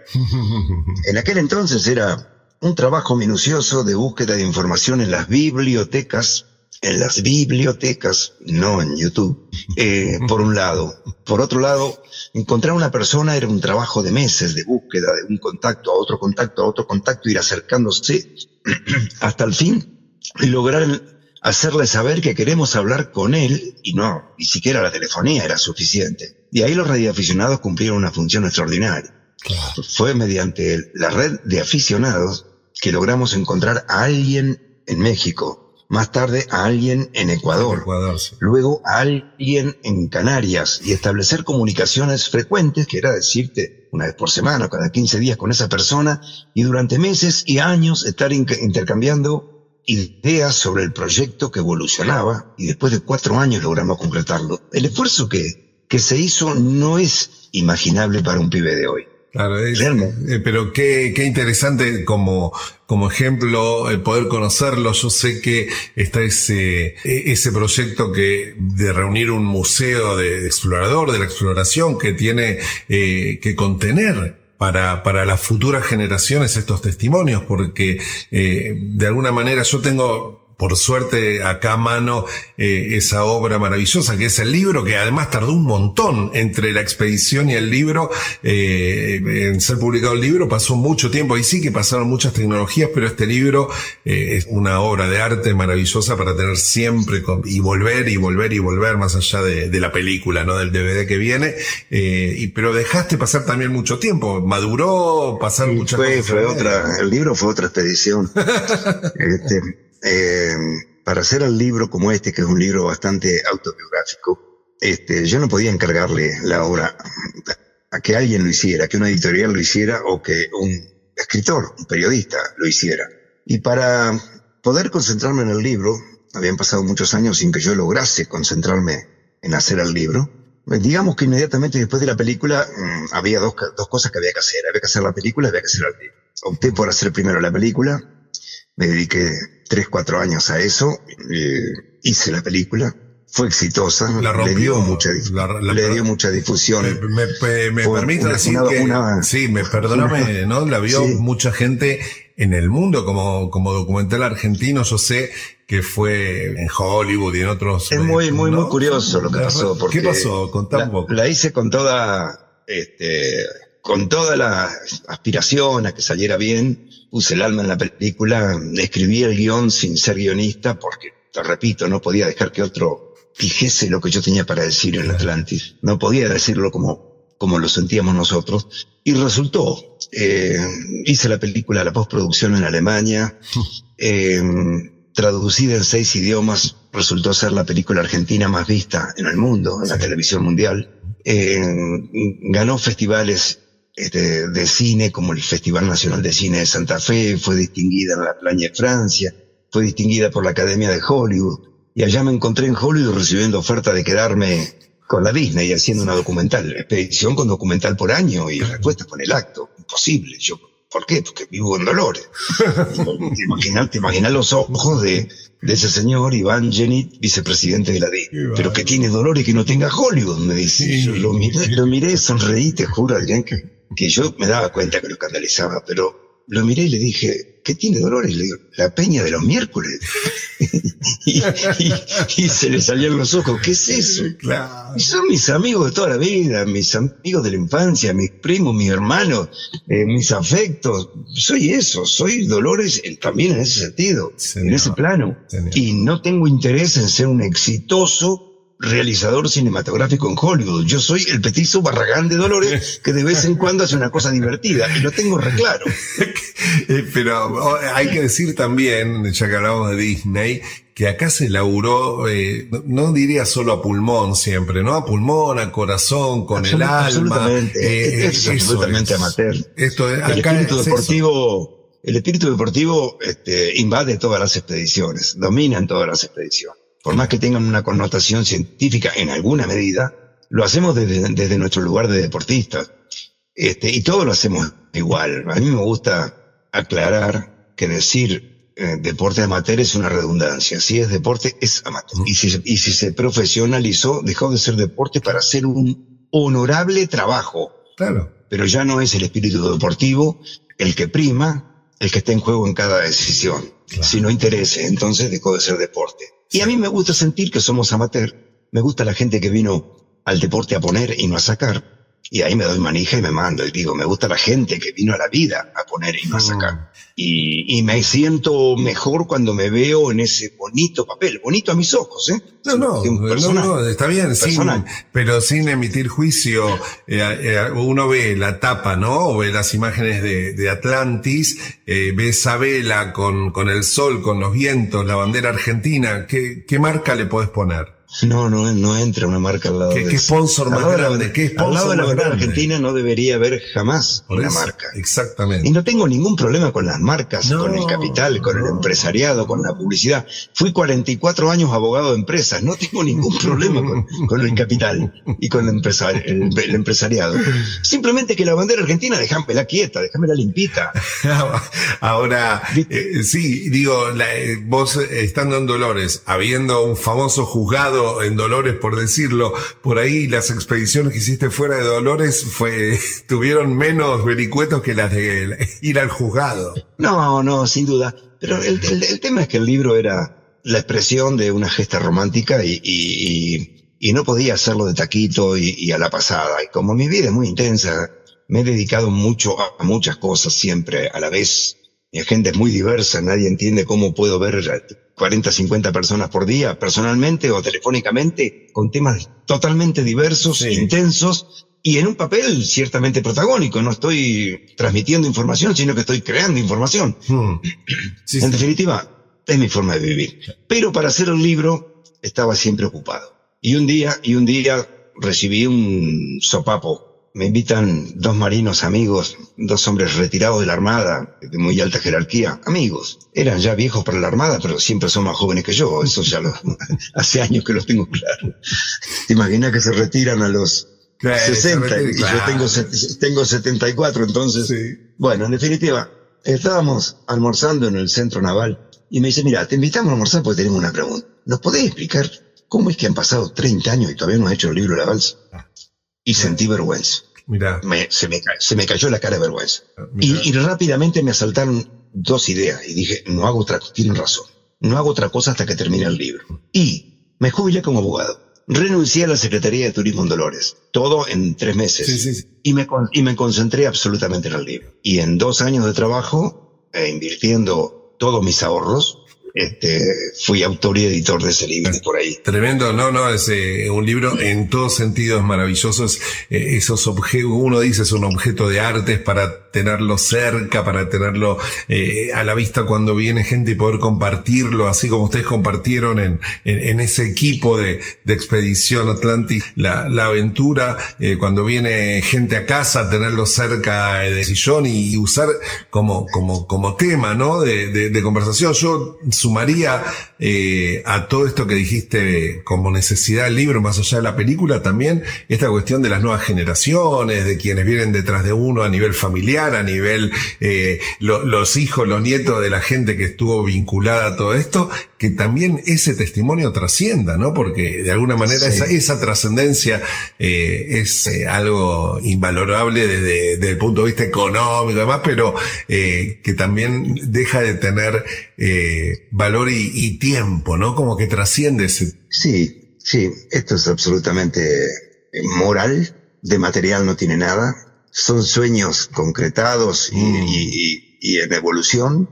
En aquel entonces era un trabajo minucioso de búsqueda de información en las bibliotecas, en las bibliotecas, no en YouTube, eh, por un lado. Por otro lado, encontrar una persona era un trabajo de meses de búsqueda, de un contacto a otro contacto a otro contacto, ir acercándose hasta el fin y lograr hacerle saber que queremos hablar con él, y no, ni siquiera la telefonía era suficiente. Y ahí los radioaficionados cumplieron una función extraordinaria. Claro. Fue mediante la red de aficionados que logramos encontrar a alguien en México, más tarde a alguien en Ecuador, Ecuador sí. Luego a alguien en Canarias, y establecer comunicaciones frecuentes, que era decirte una vez por semana o cada quince días con esa persona, y durante meses y años estar in- intercambiando ideas sobre el proyecto que evolucionaba, y después de cuatro años logramos concretarlo. El esfuerzo que, que se hizo no es imaginable para un pibe de hoy. Claro, es, eh, pero qué, qué interesante como, como ejemplo el poder conocerlo. Yo sé que está ese, ese proyecto que, de reunir un museo de, de explorador, de la exploración, que tiene, eh, que contener para, para las futuras generaciones estos testimonios, porque, eh, de alguna manera yo tengo, por suerte, acá a mano eh, esa obra maravillosa que es el libro, que además tardó un montón entre la expedición y el libro, eh, en ser publicado el libro pasó mucho tiempo, y sí que pasaron muchas tecnologías, pero este libro eh, es una obra de arte maravillosa para tener siempre con, y volver y volver y volver más allá de, de la película, no del D V D que viene, eh, y, pero dejaste pasar también mucho tiempo, maduró, pasaron muchas fue, cosas. Fue otra, el libro fue otra expedición. este... Eh, para hacer el libro como este, que es un libro bastante autobiográfico, este, yo no podía encargarle la obra a que alguien lo hiciera, que una editorial lo hiciera o que un escritor, un periodista lo hiciera. Y para poder concentrarme en el libro, habían pasado muchos años sin que yo lograse concentrarme en hacer el libro. Digamos que inmediatamente después de la película mmm, había dos, dos cosas que había que hacer. Había que hacer la película y había que hacer el libro. Opté por hacer primero la película. Me dediqué tres, cuatro años a eso, eh, hice la película, fue exitosa, la rompió, le dio mucha, la, la, le dio mucha difusión. Me, me, me permite decir una, que, una, sí, me perdóname, ¿no? La vio sí. mucha gente en el mundo como, como documental argentino. Yo sé que fue en Hollywood y en otros. Es muy, muy, ¿no? muy curioso lo que pasó. Porque ¿qué pasó? Contá un poco. La hice con toda, este, con toda la aspiración a que saliera bien. Puse el alma en la película, escribí el guión sin ser guionista porque, te repito, no podía dejar que otro dijese lo que yo tenía para decir en Atlantis. No podía decirlo como, como lo sentíamos nosotros. Y resultó. Eh, hice la película, la postproducción en Alemania, eh, traducida en seis idiomas, resultó ser la película argentina más vista en el mundo, en la televisión mundial. Eh, ganó festivales Este, de cine, como el Festival Nacional de Cine de Santa Fe, fue distinguida en la Plagne de Francia, fue distinguida por la Academia de Hollywood, y allá me encontré en Hollywood recibiendo oferta de quedarme con la Disney y haciendo una documental, expedición con documental por año y respuesta con el acto, imposible. Yo ¿Por qué? Porque vivo en Dolores. Te imaginas, te imaginas los ojos de, de ese señor Iván Genit, vicepresidente de la D I C. Pero que tiene Dolores que no tenga Hollywood, me dice. Sí. Yo lo miré, lo miré, sonreí, te juro, Adrián, que, que yo me daba cuenta que lo escandalizaba, pero lo miré y le dije, ¿qué tiene Dolores? Le digo, la peña de los miércoles. y, y, y se le salían los ojos, ¿qué es eso? Claro. Y son mis amigos de toda la vida, mis amigos de la infancia, mis primos, mis hermanos, eh, mis afectos. Soy eso, soy Dolores eh, también en ese sentido, Señor. en ese plano. Señor. Y no tengo interés en ser un exitoso realizador cinematográfico en Hollywood. Yo soy el petizo Barragán de Dolores que de vez en cuando hace una cosa divertida y lo tengo re claro. Pero hay que decir también, ya que hablamos de Disney, que acá se laburó, eh, no diría solo a pulmón siempre, ¿no? A pulmón, a corazón, con Absolut, el alma. Absolutamente. Eh, es, es absolutamente es. amateur. Esto es, el acá espíritu es deportivo, eso. el espíritu deportivo este, invade todas las expediciones, domina en todas las expediciones. Por más que tengan una connotación científica en alguna medida, lo hacemos desde, desde nuestro lugar de deportistas. Este, y todos lo hacemos igual. A mí me gusta aclarar que decir eh, deporte amateur es una redundancia. Si es deporte, es amateur. Y si, y si se profesionalizó, dejó de ser deporte para ser un honorable trabajo. Claro. Pero ya no es el espíritu deportivo el que prima, el que está en juego en cada decisión. Claro. Si no interese, entonces dejó de ser deporte. Y a mí me gusta sentir que somos amateur. Me gusta la gente que vino al deporte a poner y no a sacar. Y ahí me doy manija y me mando. Y digo, me gusta la gente que vino a la vida a poner y no a sacar. Y, y me siento mejor cuando me veo en ese bonito papel. Bonito a mis ojos, ¿eh? No, no, no, no, está bien, sin, pero sin emitir juicio. Eh, eh, uno ve la tapa, ¿no? O ve las imágenes de, de Atlantis, eh, ve esa vela con, con el sol, con los vientos, la bandera argentina. ¿Qué, qué marca le podés poner? No, no, no entra una marca al lado ¿Qué, de ¿Qué sponsor más grande? ¿Qué sponsor al lado de la bandera grande? argentina no debería haber jamás Por una eso, marca. Exactamente. Y no tengo ningún problema con las marcas, No, con el capital, con no. el empresariado, con la publicidad. Fui cuarenta y cuatro años abogado de empresas. No tengo ningún problema con, con el capital y con el, empresari el, el empresariado. Simplemente que la bandera argentina, déjamela quieta, déjamela limpita. Ahora, eh, sí, digo, la, eh, vos estando en Dolores, habiendo un famoso juzgado en Dolores, por decirlo, por ahí las expediciones que hiciste fuera de Dolores fue, tuvieron menos vericuetos que las de ir al juzgado. No, no, sin duda. Pero el, el, el tema es que el libro era la expresión de una gesta romántica y, y, y, y no podía hacerlo de taquito y, y a la pasada. Y como mi vida es muy intensa, me he dedicado mucho a, a muchas cosas siempre a la vez. Mi agenda es muy diversa, nadie entiende cómo puedo ver cuarenta, cincuenta personas por día, personalmente o telefónicamente, con temas totalmente diversos, sí. intensos, y en un papel ciertamente protagónico. No estoy transmitiendo información, sino que estoy creando información. Hmm. Sí, en sí. definitiva, es mi forma de vivir. Pero para hacer el libro, estaba siempre ocupado. Y un día, y un día recibí un sopapo. Me invitan dos marinos amigos, dos hombres retirados de la Armada, de muy alta jerarquía, amigos. Eran ya viejos para la Armada, pero siempre son más jóvenes que yo. Eso ya lo, hace años que los tengo claro. ¿Te imaginas que se retiran a los claro, sesenta? Y claro. yo tengo, tengo setenta y cuatro, entonces... Sí. Bueno, en definitiva, estábamos almorzando en el centro naval y me dice, mira, te invitamos a almorzar porque tenemos una pregunta. ¿Nos podés explicar cómo es que han pasado treinta años y todavía no has hecho el libro de la balsa? Y sentí vergüenza. Mirá. Me, se, me, se me cayó la cara de vergüenza. Y, y rápidamente me asaltaron dos ideas. Y dije, no hago otra cosa, tienen razón. No hago otra cosa hasta que termine el libro. Y me jubilé como abogado. Renuncié a la Secretaría de Turismo en Dolores. Todo en tres meses. Sí, sí, sí. Y, me, y me concentré absolutamente en el libro. Y en dos años de trabajo, eh, invirtiendo todos mis ahorros, Este, fui autor y editor de ese libro por ahí. Tremendo, no, no, es eh, un libro en todos sentidos maravillosos. Eh, esos objetos, uno dice, es un objeto de arte, es para tenerlo cerca, para tenerlo eh, a la vista cuando viene gente y poder compartirlo, así como ustedes compartieron en, en, en ese equipo de, de Expedición Atlantis, la, la aventura, eh, cuando viene gente a casa, tenerlo cerca del sillón y, y usar como, como, como tema, ¿no? De, de, de conversación. Yo sumaría eh, a todo esto que dijiste como necesidad del libro, más allá de la película, también esta cuestión de las nuevas generaciones, de quienes vienen detrás de uno a nivel familiar, a nivel eh, lo, los hijos, los nietos de la gente que estuvo vinculada a todo esto, que también ese testimonio trascienda, ¿no? Porque de alguna manera sí. esa, esa trascendencia eh, es eh, algo invalorable desde, desde el punto de vista económico y demás, pero eh, que también deja de tener eh, valor y, y tiempo, ¿no? Como que trasciende ese... Sí, sí, esto es absolutamente moral, de material no tiene nada, son sueños concretados y, mm. y, y, y en evolución.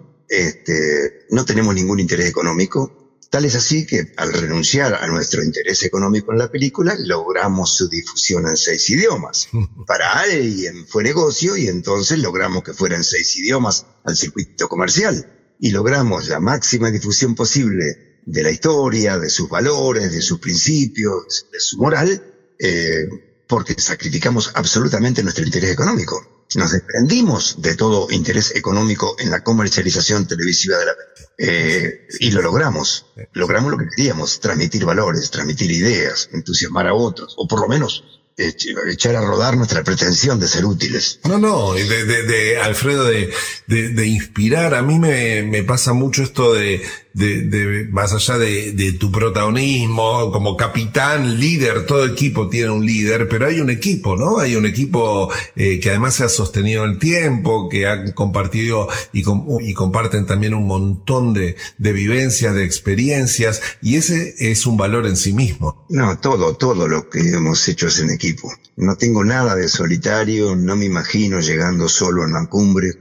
Este, no tenemos ningún interés económico, tal es así que al renunciar a nuestro interés económico en la película, logramos su difusión en seis idiomas. Para alguien fue negocio y entonces logramos que fuera en seis idiomas al circuito comercial y logramos la máxima difusión posible de la historia, de sus valores, de sus principios, de su moral, eh, porque sacrificamos absolutamente nuestro interés económico. Nos desprendimos de todo interés económico en la comercialización televisiva de la eh, y lo logramos. Logramos lo que queríamos, transmitir valores, transmitir ideas, entusiasmar a otros, o por lo menos eh, echar a rodar nuestra pretensión de ser útiles. No, no, de, de, de Alfredo, de, de, de inspirar. A mí me, me pasa mucho esto de, de, de más allá de, de tu protagonismo como capitán, líder, todo equipo tiene un líder, pero hay un equipo, ¿no? Hay un equipo eh, que además se ha sostenido en el tiempo, que han compartido y, com y comparten también un montón de, de vivencias, de experiencias, y ese es un valor en sí mismo. No, todo, todo lo que hemos hecho es en equipo. No tengo nada de solitario, no me imagino llegando solo a una cumbre.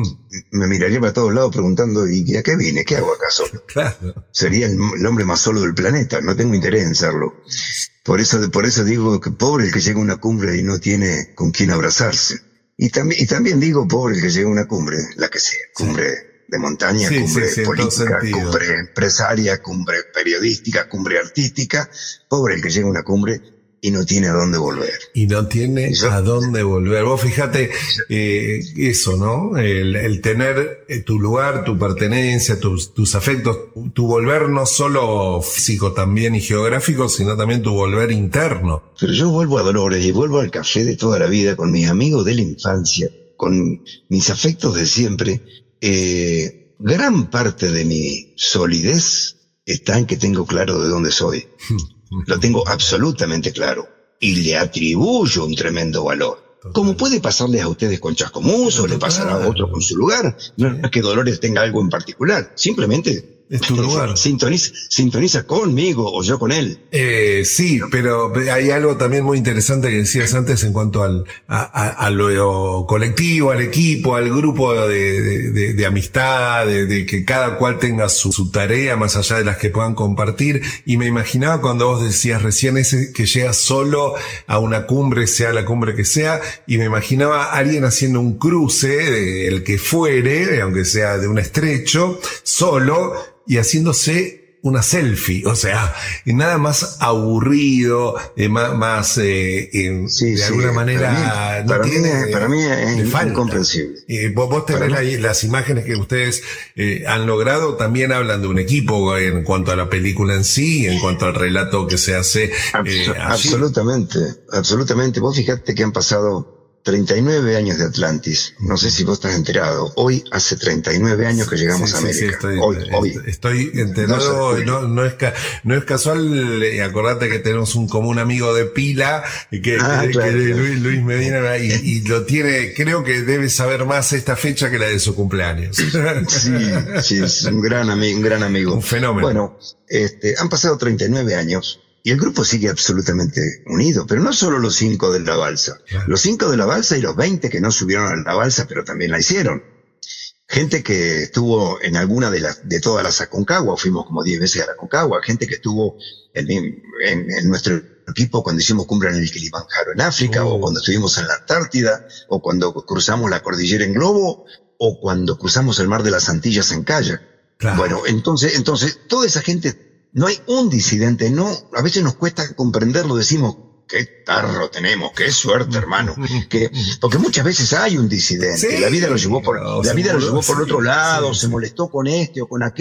Me miraría para todos lados preguntando, ¿y a qué vine? ¿Qué hago acá solo? Claro. Sería el, el hombre más solo del planeta, no tengo interés en serlo. Por eso, por eso digo que pobre el que llega a una cumbre y no tiene con quién abrazarse. Y también, y también digo pobre el que llega a una cumbre, la que sea, cumbre sí. de montaña, sí, cumbre sí, sí, política, cumbre empresaria, cumbre periodística, cumbre artística. Pobre el que llega a una cumbre y no tiene a dónde volver. Y no tiene Yo, a dónde volver. Vos fíjate eh, eso, ¿no? El, el tener tu lugar, tu pertenencia, tus, tus afectos, tu volver no solo físico también y geográfico, sino también tu volver interno. Pero yo vuelvo a Dolores y vuelvo al café de toda la vida con mis amigos de la infancia, con mis afectos de siempre. Eh, gran parte de mi solidez está en que tengo claro de dónde soy. Lo tengo absolutamente claro y le atribuyo un tremendo valor. Como puede pasarles a ustedes con Chascomús o le pasará a otro con su lugar. No es que Dolores tenga algo en particular, simplemente es tu lugar. Sintoniza, sintoniza conmigo o yo con él. Eh, sí, pero hay algo también muy interesante que decías antes en cuanto al, a, a, a lo colectivo, al equipo, al grupo de, de, de, de amistad, de, de que cada cual tenga su, su tarea más allá de las que puedan compartir. Y me imaginaba cuando vos decías recién ese que llega solo a una cumbre, sea la cumbre que sea, y me imaginaba a alguien haciendo un cruce, de, el que fuere, aunque sea de un estrecho, solo, y haciéndose una selfie, o sea, nada más aburrido, eh, más, más eh, eh, sí, de sí, alguna manera para mí, no para tiene, mí, para mí es incomprensible. Eh, vos, vos tenés ahí las imágenes que ustedes eh, han logrado, también hablan de un equipo en cuanto a la película en sí, en cuanto al relato que se hace. Eh, Abs absolutamente, absolutamente. Vos fijate que han pasado treinta y nueve años de Atlantis. No sé si vos estás enterado. Hoy hace treinta y nueve años que llegamos sí, a América. Sí, sí, estoy, hoy, hoy. Estoy enterado. No, no, es, ca no es casual. Eh, acordate que tenemos un común amigo de pila, que, ah, que, claro, que claro. Luis, Luis Medina, y, y lo tiene, creo que debe saber más esta fecha que la de su cumpleaños. Sí, sí, es un gran amigo, un gran amigo. Un fenómeno. Bueno, este, han pasado treinta y nueve años. Y el grupo sigue absolutamente unido, pero no solo los cinco de la balsa. Claro. Los cinco de la balsa y los veinte que no subieron a la balsa, pero también la hicieron. Gente que estuvo en alguna de las, de todas las Aconcagua, fuimos como diez veces a la Aconcagua, gente que estuvo en, en, en nuestro equipo cuando hicimos cumbre en el Kilimanjaro en África, oh. o cuando estuvimos en la Antártida, o cuando cruzamos la cordillera en globo, o cuando cruzamos el mar de las Antillas en kayak. Claro. Bueno, entonces, entonces, toda esa gente, no hay un disidente, no, a veces nos cuesta comprenderlo, decimos, qué tarro tenemos, qué suerte, hermano, que, porque muchas veces hay un disidente, sí, la vida lo llevó por, la vida lo llevó por otro lado, sí, se molestó con este o con aquel,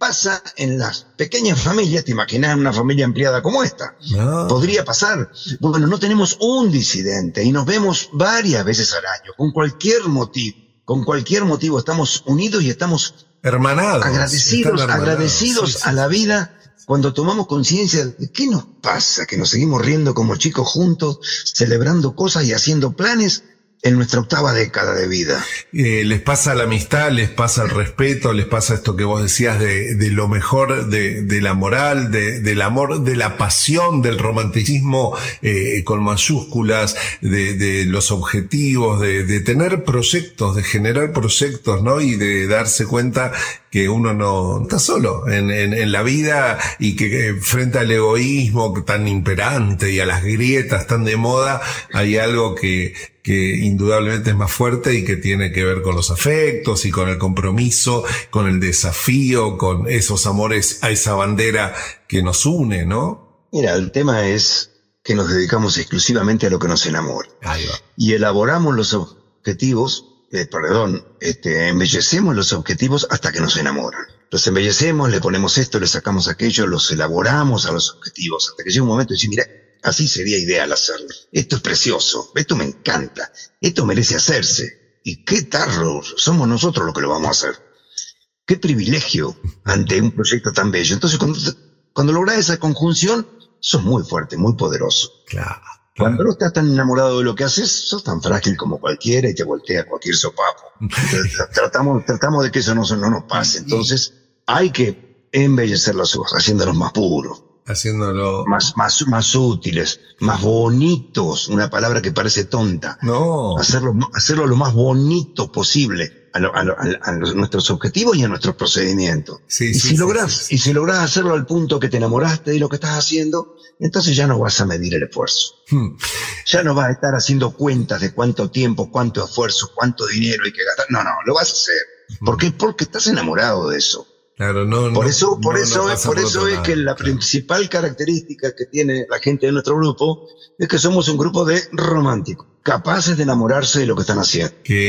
pasa en las pequeñas familias. ¿Te imaginas una familia ampliada como esta? No. Podría pasar. Bueno, no tenemos un disidente y nos vemos varias veces al año, con cualquier motivo. Con cualquier motivo estamos unidos y estamos hermanados, agradecidos, hermanados. agradecidos sí, sí, a la sí. vida cuando tomamos conciencia de qué nos pasa, que nos seguimos riendo como chicos juntos, celebrando cosas y haciendo planes en nuestra octava década de vida. Eh, les pasa la amistad, les pasa el respeto, les pasa esto que vos decías de, de lo mejor de, de la moral, de, del amor, de la pasión, del romanticismo eh, con mayúsculas, de, de los objetivos, de, de tener proyectos, de generar proyectos, ¿no? Y de darse cuenta que uno no está solo en, en, en la vida y que eh, frente al egoísmo tan imperante y a las grietas tan de moda, hay algo que, que indudablemente es más fuerte y que tiene que ver con los afectos y con el compromiso, con el desafío, con esos amores a esa bandera que nos une, ¿no? Mira, el tema es que nos dedicamos exclusivamente a lo que nos enamora. Ahí va. Y elaboramos los objetivos, eh, perdón, este, embellecemos los objetivos hasta que nos enamoran. Los embellecemos, le ponemos esto, le sacamos aquello, los elaboramos a los objetivos, hasta que llega un momento y decimos, mira, así sería ideal hacerlo. Esto es precioso, esto me encanta, esto merece hacerse. ¿Y qué tarro? Somos nosotros los que lo vamos a hacer. Qué privilegio ante un proyecto tan bello. Entonces, cuando, cuando lográs esa conjunción, sos muy fuerte, muy poderoso. Claro. Cuando no estás tan enamorado de lo que haces, sos tan frágil como cualquiera y te voltea cualquier sopapo. Entonces, tratamos, tratamos de que eso no, no nos pase. Entonces, hay que embellecer los ojos, haciéndolos más puros. Haciéndolo más, más, más útiles, más bonitos, una palabra que parece tonta. No. Hacerlo, hacerlo lo más bonito posible a, lo, a, lo, a los, nuestros objetivos y a nuestros procedimientos. Sí, y sí, si sí, lográs, sí, sí. y si lográs hacerlo al punto que te enamoraste de lo que estás haciendo, entonces ya no vas a medir el esfuerzo. Hmm. Ya no vas a estar haciendo cuentas de cuánto tiempo, cuánto esfuerzo, cuánto dinero hay que gastar. No, no, lo vas a hacer. ¿Por qué? Porque estás enamorado de eso. Claro, no, Por no, eso, por no, eso no es, pasa por por eso otro es lado, que la claro. principal característica que tiene la gente de nuestro grupo es que somos un grupo de románticos, capaces de enamorarse de lo que están haciendo.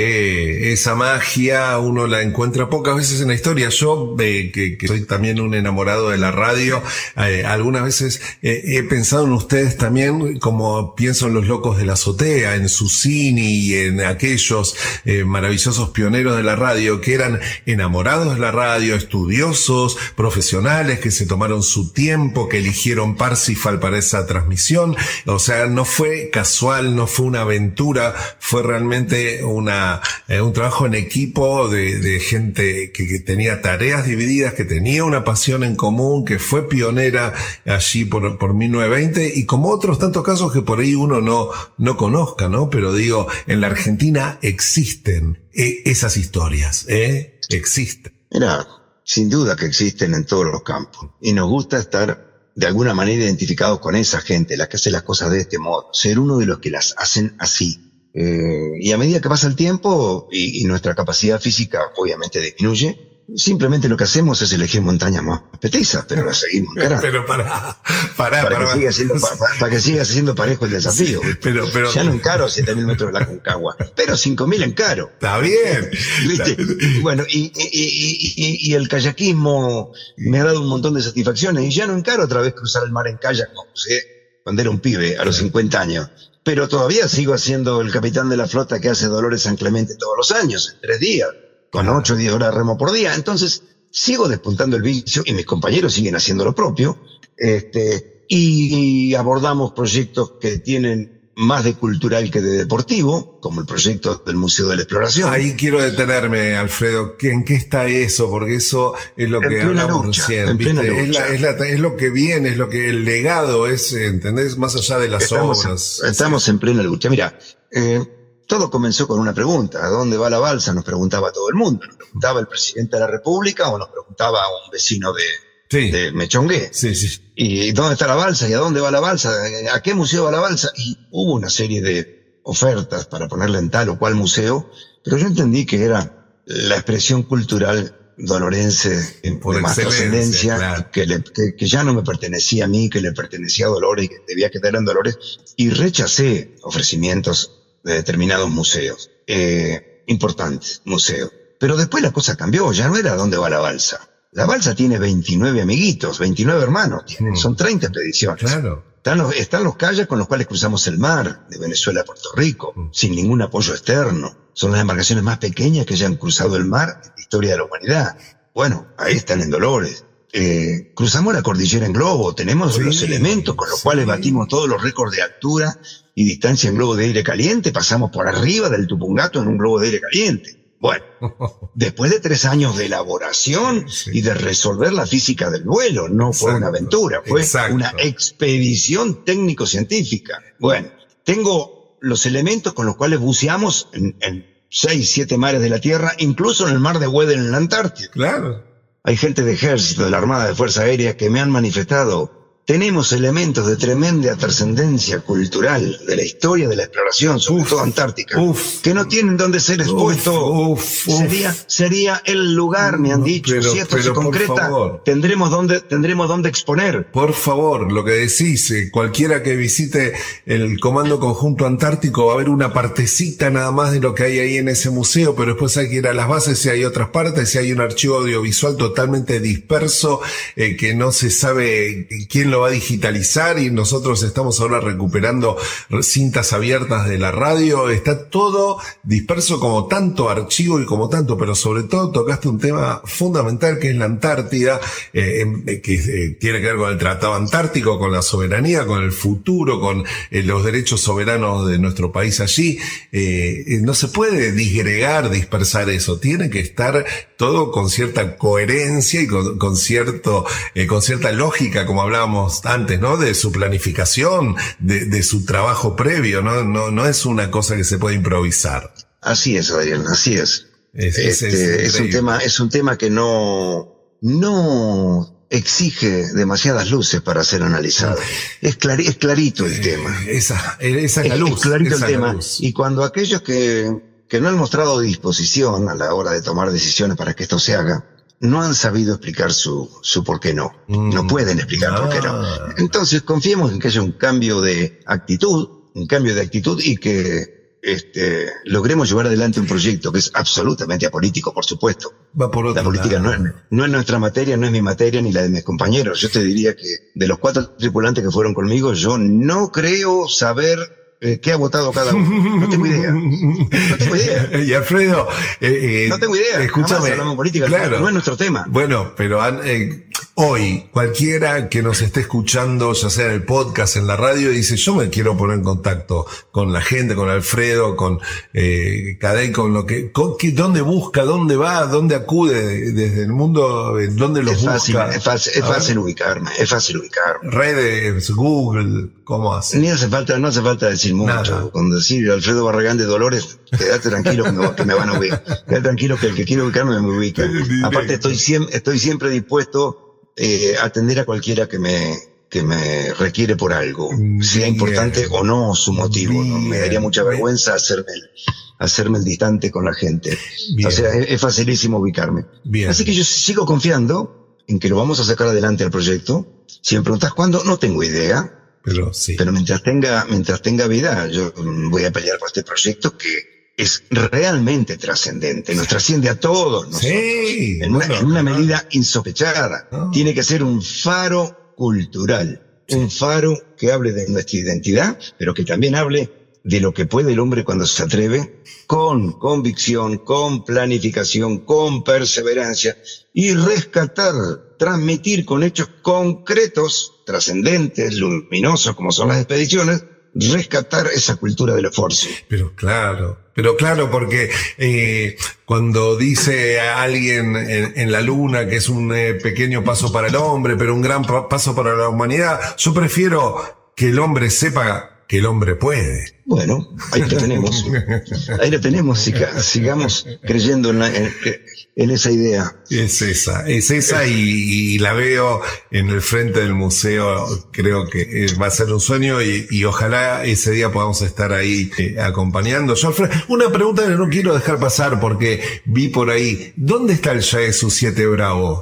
Que esa magia uno la encuentra pocas veces en la historia. Yo, eh, que, que soy también un enamorado de la radio, eh, algunas veces eh, he pensado en ustedes también, como pienso en los locos de la azotea, en Susini y en aquellos eh, maravillosos pioneros de la radio que eran enamorados de la radio, estudiosos, profesionales que se tomaron su tiempo, que eligieron Parsifal para esa transmisión. O sea, no fue casual, no fue una aventura, fue realmente una eh, un trabajo en equipo de, de gente que, que tenía tareas divididas, que tenía una pasión en común, que fue pionera allí por, por mil novecientos veinte, y como otros tantos casos que por ahí uno no, no conozca, ¿no? Pero digo, en la Argentina existen eh, esas historias, ¿eh? Existen. Mira, sin duda que existen en todos los campos. Y nos gusta estar de alguna manera identificados con esa gente, la que hace las cosas de este modo. Ser uno de los que las hacen así. Eh, y a medida que pasa el tiempo y, y nuestra capacidad física obviamente disminuye, simplemente lo que hacemos es elegir montañas más petizas, pero las seguimos encarando. Pero para, para, para, para, que siga siendo, para, para que siga siendo parejo el desafío. Sí, pero, pero, ya no encaro siete mil metros de la Concagua, pero cinco mil encaro. Está bien. ¿Viste? Bueno, y, y, y, y, y el kayakismo me ha dado un montón de satisfacciones y ya no encaro otra vez cruzar el mar en kayak como crucé cuando era un pibe, a los cincuenta años. Pero todavía sigo haciendo el capitán de la flota que hace Dolores San Clemente todos los años, en tres días, con ocho o diez horas de remo por día. Entonces, sigo despuntando el vicio y mis compañeros siguen haciendo lo propio. Este, y abordamos proyectos que tienen más de cultural que de deportivo, como el proyecto del Museo de la Exploración. Ahí quiero detenerme, Alfredo. ¿En qué está eso? Porque eso es lo en que hablamos lucha, recién. en plena ¿viste? Es, lucha. la, es, la, es lo que viene, es lo que el legado es, ¿entendés? Más allá de las estamos, obras. Estamos en plena lucha. Mira, eh, todo comenzó con una pregunta. ¿A dónde va la balsa? Nos preguntaba todo el mundo. ¿Nos preguntaba el presidente de la República o nos preguntaba un vecino de, sí. de Mechongué? Sí, sí. ¿Y dónde está la balsa? ¿Y a dónde va la balsa? ¿A qué museo va la balsa? Y hubo una serie de ofertas para ponerla en tal o cual museo, pero yo entendí que era la expresión cultural dolorense Por de más trascendencia, claro. que, le, que, que ya no me pertenecía a mí, que le pertenecía a Dolores y que debía quedar en Dolores, y rechacé ofrecimientos de determinados museos, eh, importantes museos. Pero después la cosa cambió, ya no era dónde va la balsa, La balsa tiene veintinueve amiguitos, veintinueve hermanos, tiene, mm. son treinta expediciones. Claro. Están los, están los kayaks con los cuales cruzamos el mar, de Venezuela a Puerto Rico, mm. sin ningún apoyo externo. Son las embarcaciones más pequeñas que hayan cruzado el mar en la historia de la humanidad. Bueno, ahí están en Dolores. Eh, cruzamos la cordillera en globo, tenemos sí, los elementos con los sí. cuales batimos todos los récords de altura y distancia en globo de aire caliente, pasamos por arriba del Tupungato en un globo de aire caliente. Bueno, después de tres años de elaboración sí. y de resolver la física del vuelo, no fue Exacto. una aventura, fue Exacto. una expedición técnico-científica. Bueno, tengo los elementos con los cuales buceamos en, en seis, siete mares de la Tierra, incluso en el mar de Weddell en la Antártida. Claro. Hay gente de ejército, de la Armada, de Fuerza Aérea que me han manifestado. Tenemos elementos de tremenda trascendencia cultural de la historia de la exploración, sobre uf, todo antártica, uf, que no tienen dónde ser expuestos. Uf, uf, sería, sería el lugar, me han dicho. Pero, si esto se concreta, tendremos dónde, tendremos dónde exponer. Por favor, lo que decís, eh, cualquiera que visite el Comando Conjunto Antártico va a ver una partecita nada más de lo que hay ahí en ese museo, pero después hay que ir a las bases y hay otras partes y hay un archivo audiovisual totalmente disperso, eh, que no se sabe quién lo va a digitalizar y nosotros estamos ahora recuperando cintas abiertas de la radio. Está todo disperso como tanto archivo y como tanto, pero sobre todo tocaste un tema fundamental que es la Antártida, eh, que eh, tiene que ver con el Tratado Antártico, con la soberanía, con el futuro, con eh, los derechos soberanos de nuestro país allí. Eh, no se puede disgregar, dispersar eso. Tiene que estar todo con cierta coherencia y con, con cierto, eh, con cierta lógica, como hablábamos antes, ¿no? De su planificación, de, de su trabajo previo, ¿no? No, no es una cosa que se puede improvisar. Así es, Adrián, así es. Es, este, es, es, es un tema, es un tema que no, no exige demasiadas luces para ser analizado. Es, clari, es clarito el eh, tema. Esa, esa es la luz. Es, es clarito esa el tema. Luz. Y cuando aquellos que, que no han mostrado disposición a la hora de tomar decisiones para que esto se haga, no han sabido explicar su, su por qué no. Mm. No pueden explicar ah. por qué no. Entonces confiemos en que haya un cambio de actitud, un cambio de actitud y que este, logremos llevar adelante un proyecto que es absolutamente apolítico, por supuesto. Va por otro la política lado. no es, no es nuestra materia, no es mi materia ni la de mis compañeros. Yo te diría que de los cuatro tripulantes que fueron conmigo, yo no creo saber Eh, ¿qué ha votado cada uno? No tengo idea. No tengo idea. Y Alfredo, eh, eh, no tengo idea. Escúchame. Hablamos política, claro, no es nuestro tema. Bueno, pero eh, hoy cualquiera que nos esté escuchando, ya sea en el podcast, en la radio, dice: yo me quiero poner en contacto con la gente, con Alfredo, con eh, Cadey, con lo que, con, que, dónde busca, dónde va, dónde acude desde el mundo, dónde los es fácil, busca. Es fácil, es fácil ubicarme, es fácil ubicarme. Redes, Google, ¿cómo hace? Ni hace falta, no hace falta decir mucho. Nada. Con decir Alfredo Barragán de Dolores, quédate tranquilo que me, que me van a ubicar. Quédate tranquilo que el que quiere ubicarme me ubica. Aparte estoy siempre, estoy siempre dispuesto eh, a atender a cualquiera que me, que me requiere por algo, bien, sea importante o no su motivo. ¿no? Me daría mucha vergüenza hacerme el, hacerme el distante con la gente. Bien. O sea, es, es facilísimo ubicarme. Bien. Así que yo sigo confiando en que lo vamos a sacar adelante el proyecto. Si me preguntas cuándo, no tengo idea. Pero, sí. Pero mientras tenga, mientras tenga vida, yo voy a pelear por este proyecto que es realmente trascendente, nos trasciende a todos nosotros, sí, en, una, bueno, en una medida insospechada. No. Tiene que ser un faro cultural, sí. un faro que hable de nuestra identidad, pero que también hable de lo que puede el hombre cuando se atreve, con convicción, con planificación, con perseverancia, y rescatar, transmitir con hechos concretos, trascendentes, luminosos, como son las expediciones, rescatar esa cultura del esfuerzo. Pero claro, pero claro, porque eh, cuando dice a alguien en, en la luna que es un eh, pequeño paso para el hombre, pero un gran pa- paso para la humanidad, yo prefiero que el hombre sepa que el hombre puede. Bueno, ahí lo tenemos. Ahí lo tenemos. Siga, sigamos creyendo en, la, en, en esa idea. Es esa, es esa y, y la veo en el frente del museo. Creo que va a ser un sueño y, y ojalá ese día podamos estar ahí eh, acompañando. Yo, Alfredo, una pregunta que no quiero dejar pasar porque vi por ahí. ¿Dónde está el Yaesu siete Bravo?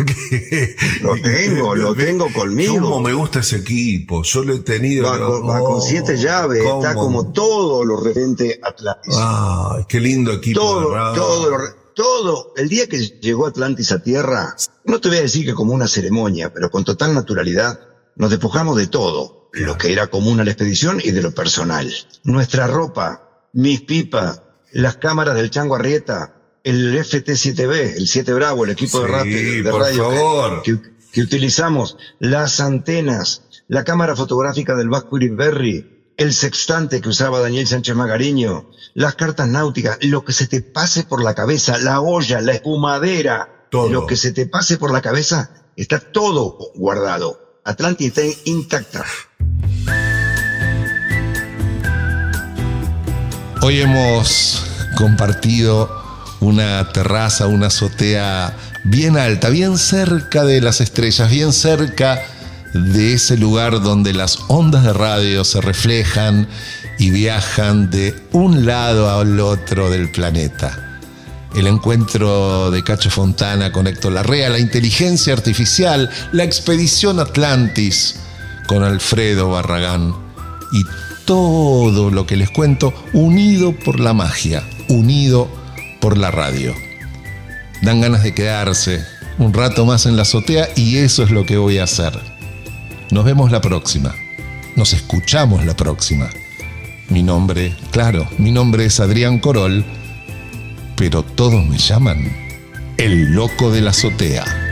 Lo tengo, lo tengo conmigo. ¿Cómo me gusta ese equipo? Yo lo he tenido. Va, lo, va con siete llaves, ¿cómo? Está como todo lo referente a Atlantis. Ah, qué lindo equipo. Todo, todo lo, todo. El día que llegó Atlantis a tierra, no te voy a decir que como una ceremonia, pero con total naturalidad, nos despojamos de todo, lo que era común a la expedición y de lo personal. Nuestra ropa, mis pipas, las cámaras del Chango Arrieta, el F T siete B, el siete Bravo, el equipo Sí, de, radio, de por radio favor. que, que, que utilizamos, las antenas, la cámara fotográfica del BlackBerry Berry, el sextante que usaba Daniel Sánchez Magariño, las cartas náuticas, lo que se te pase por la cabeza, la olla, la espumadera, Todo. lo que se te pase por la cabeza, está todo guardado. Atlantis está intacta. Hoy hemos compartido una terraza, una azotea bien alta, bien cerca de las estrellas, bien cerca de ese lugar donde las ondas de radio se reflejan y viajan de un lado al otro del planeta. El encuentro de Cacho Fontana con Héctor Larrea, la inteligencia artificial, la expedición Atlantis con Alfredo Barragán y todo lo que les cuento unido por la magia, unido por la radio. Dan ganas de quedarse un rato más en la azotea y eso es lo que voy a hacer. Nos vemos la próxima. Nos escuchamos la próxima. Mi nombre, claro, mi nombre es Adrián Corol, pero todos me llaman el loco de la azotea.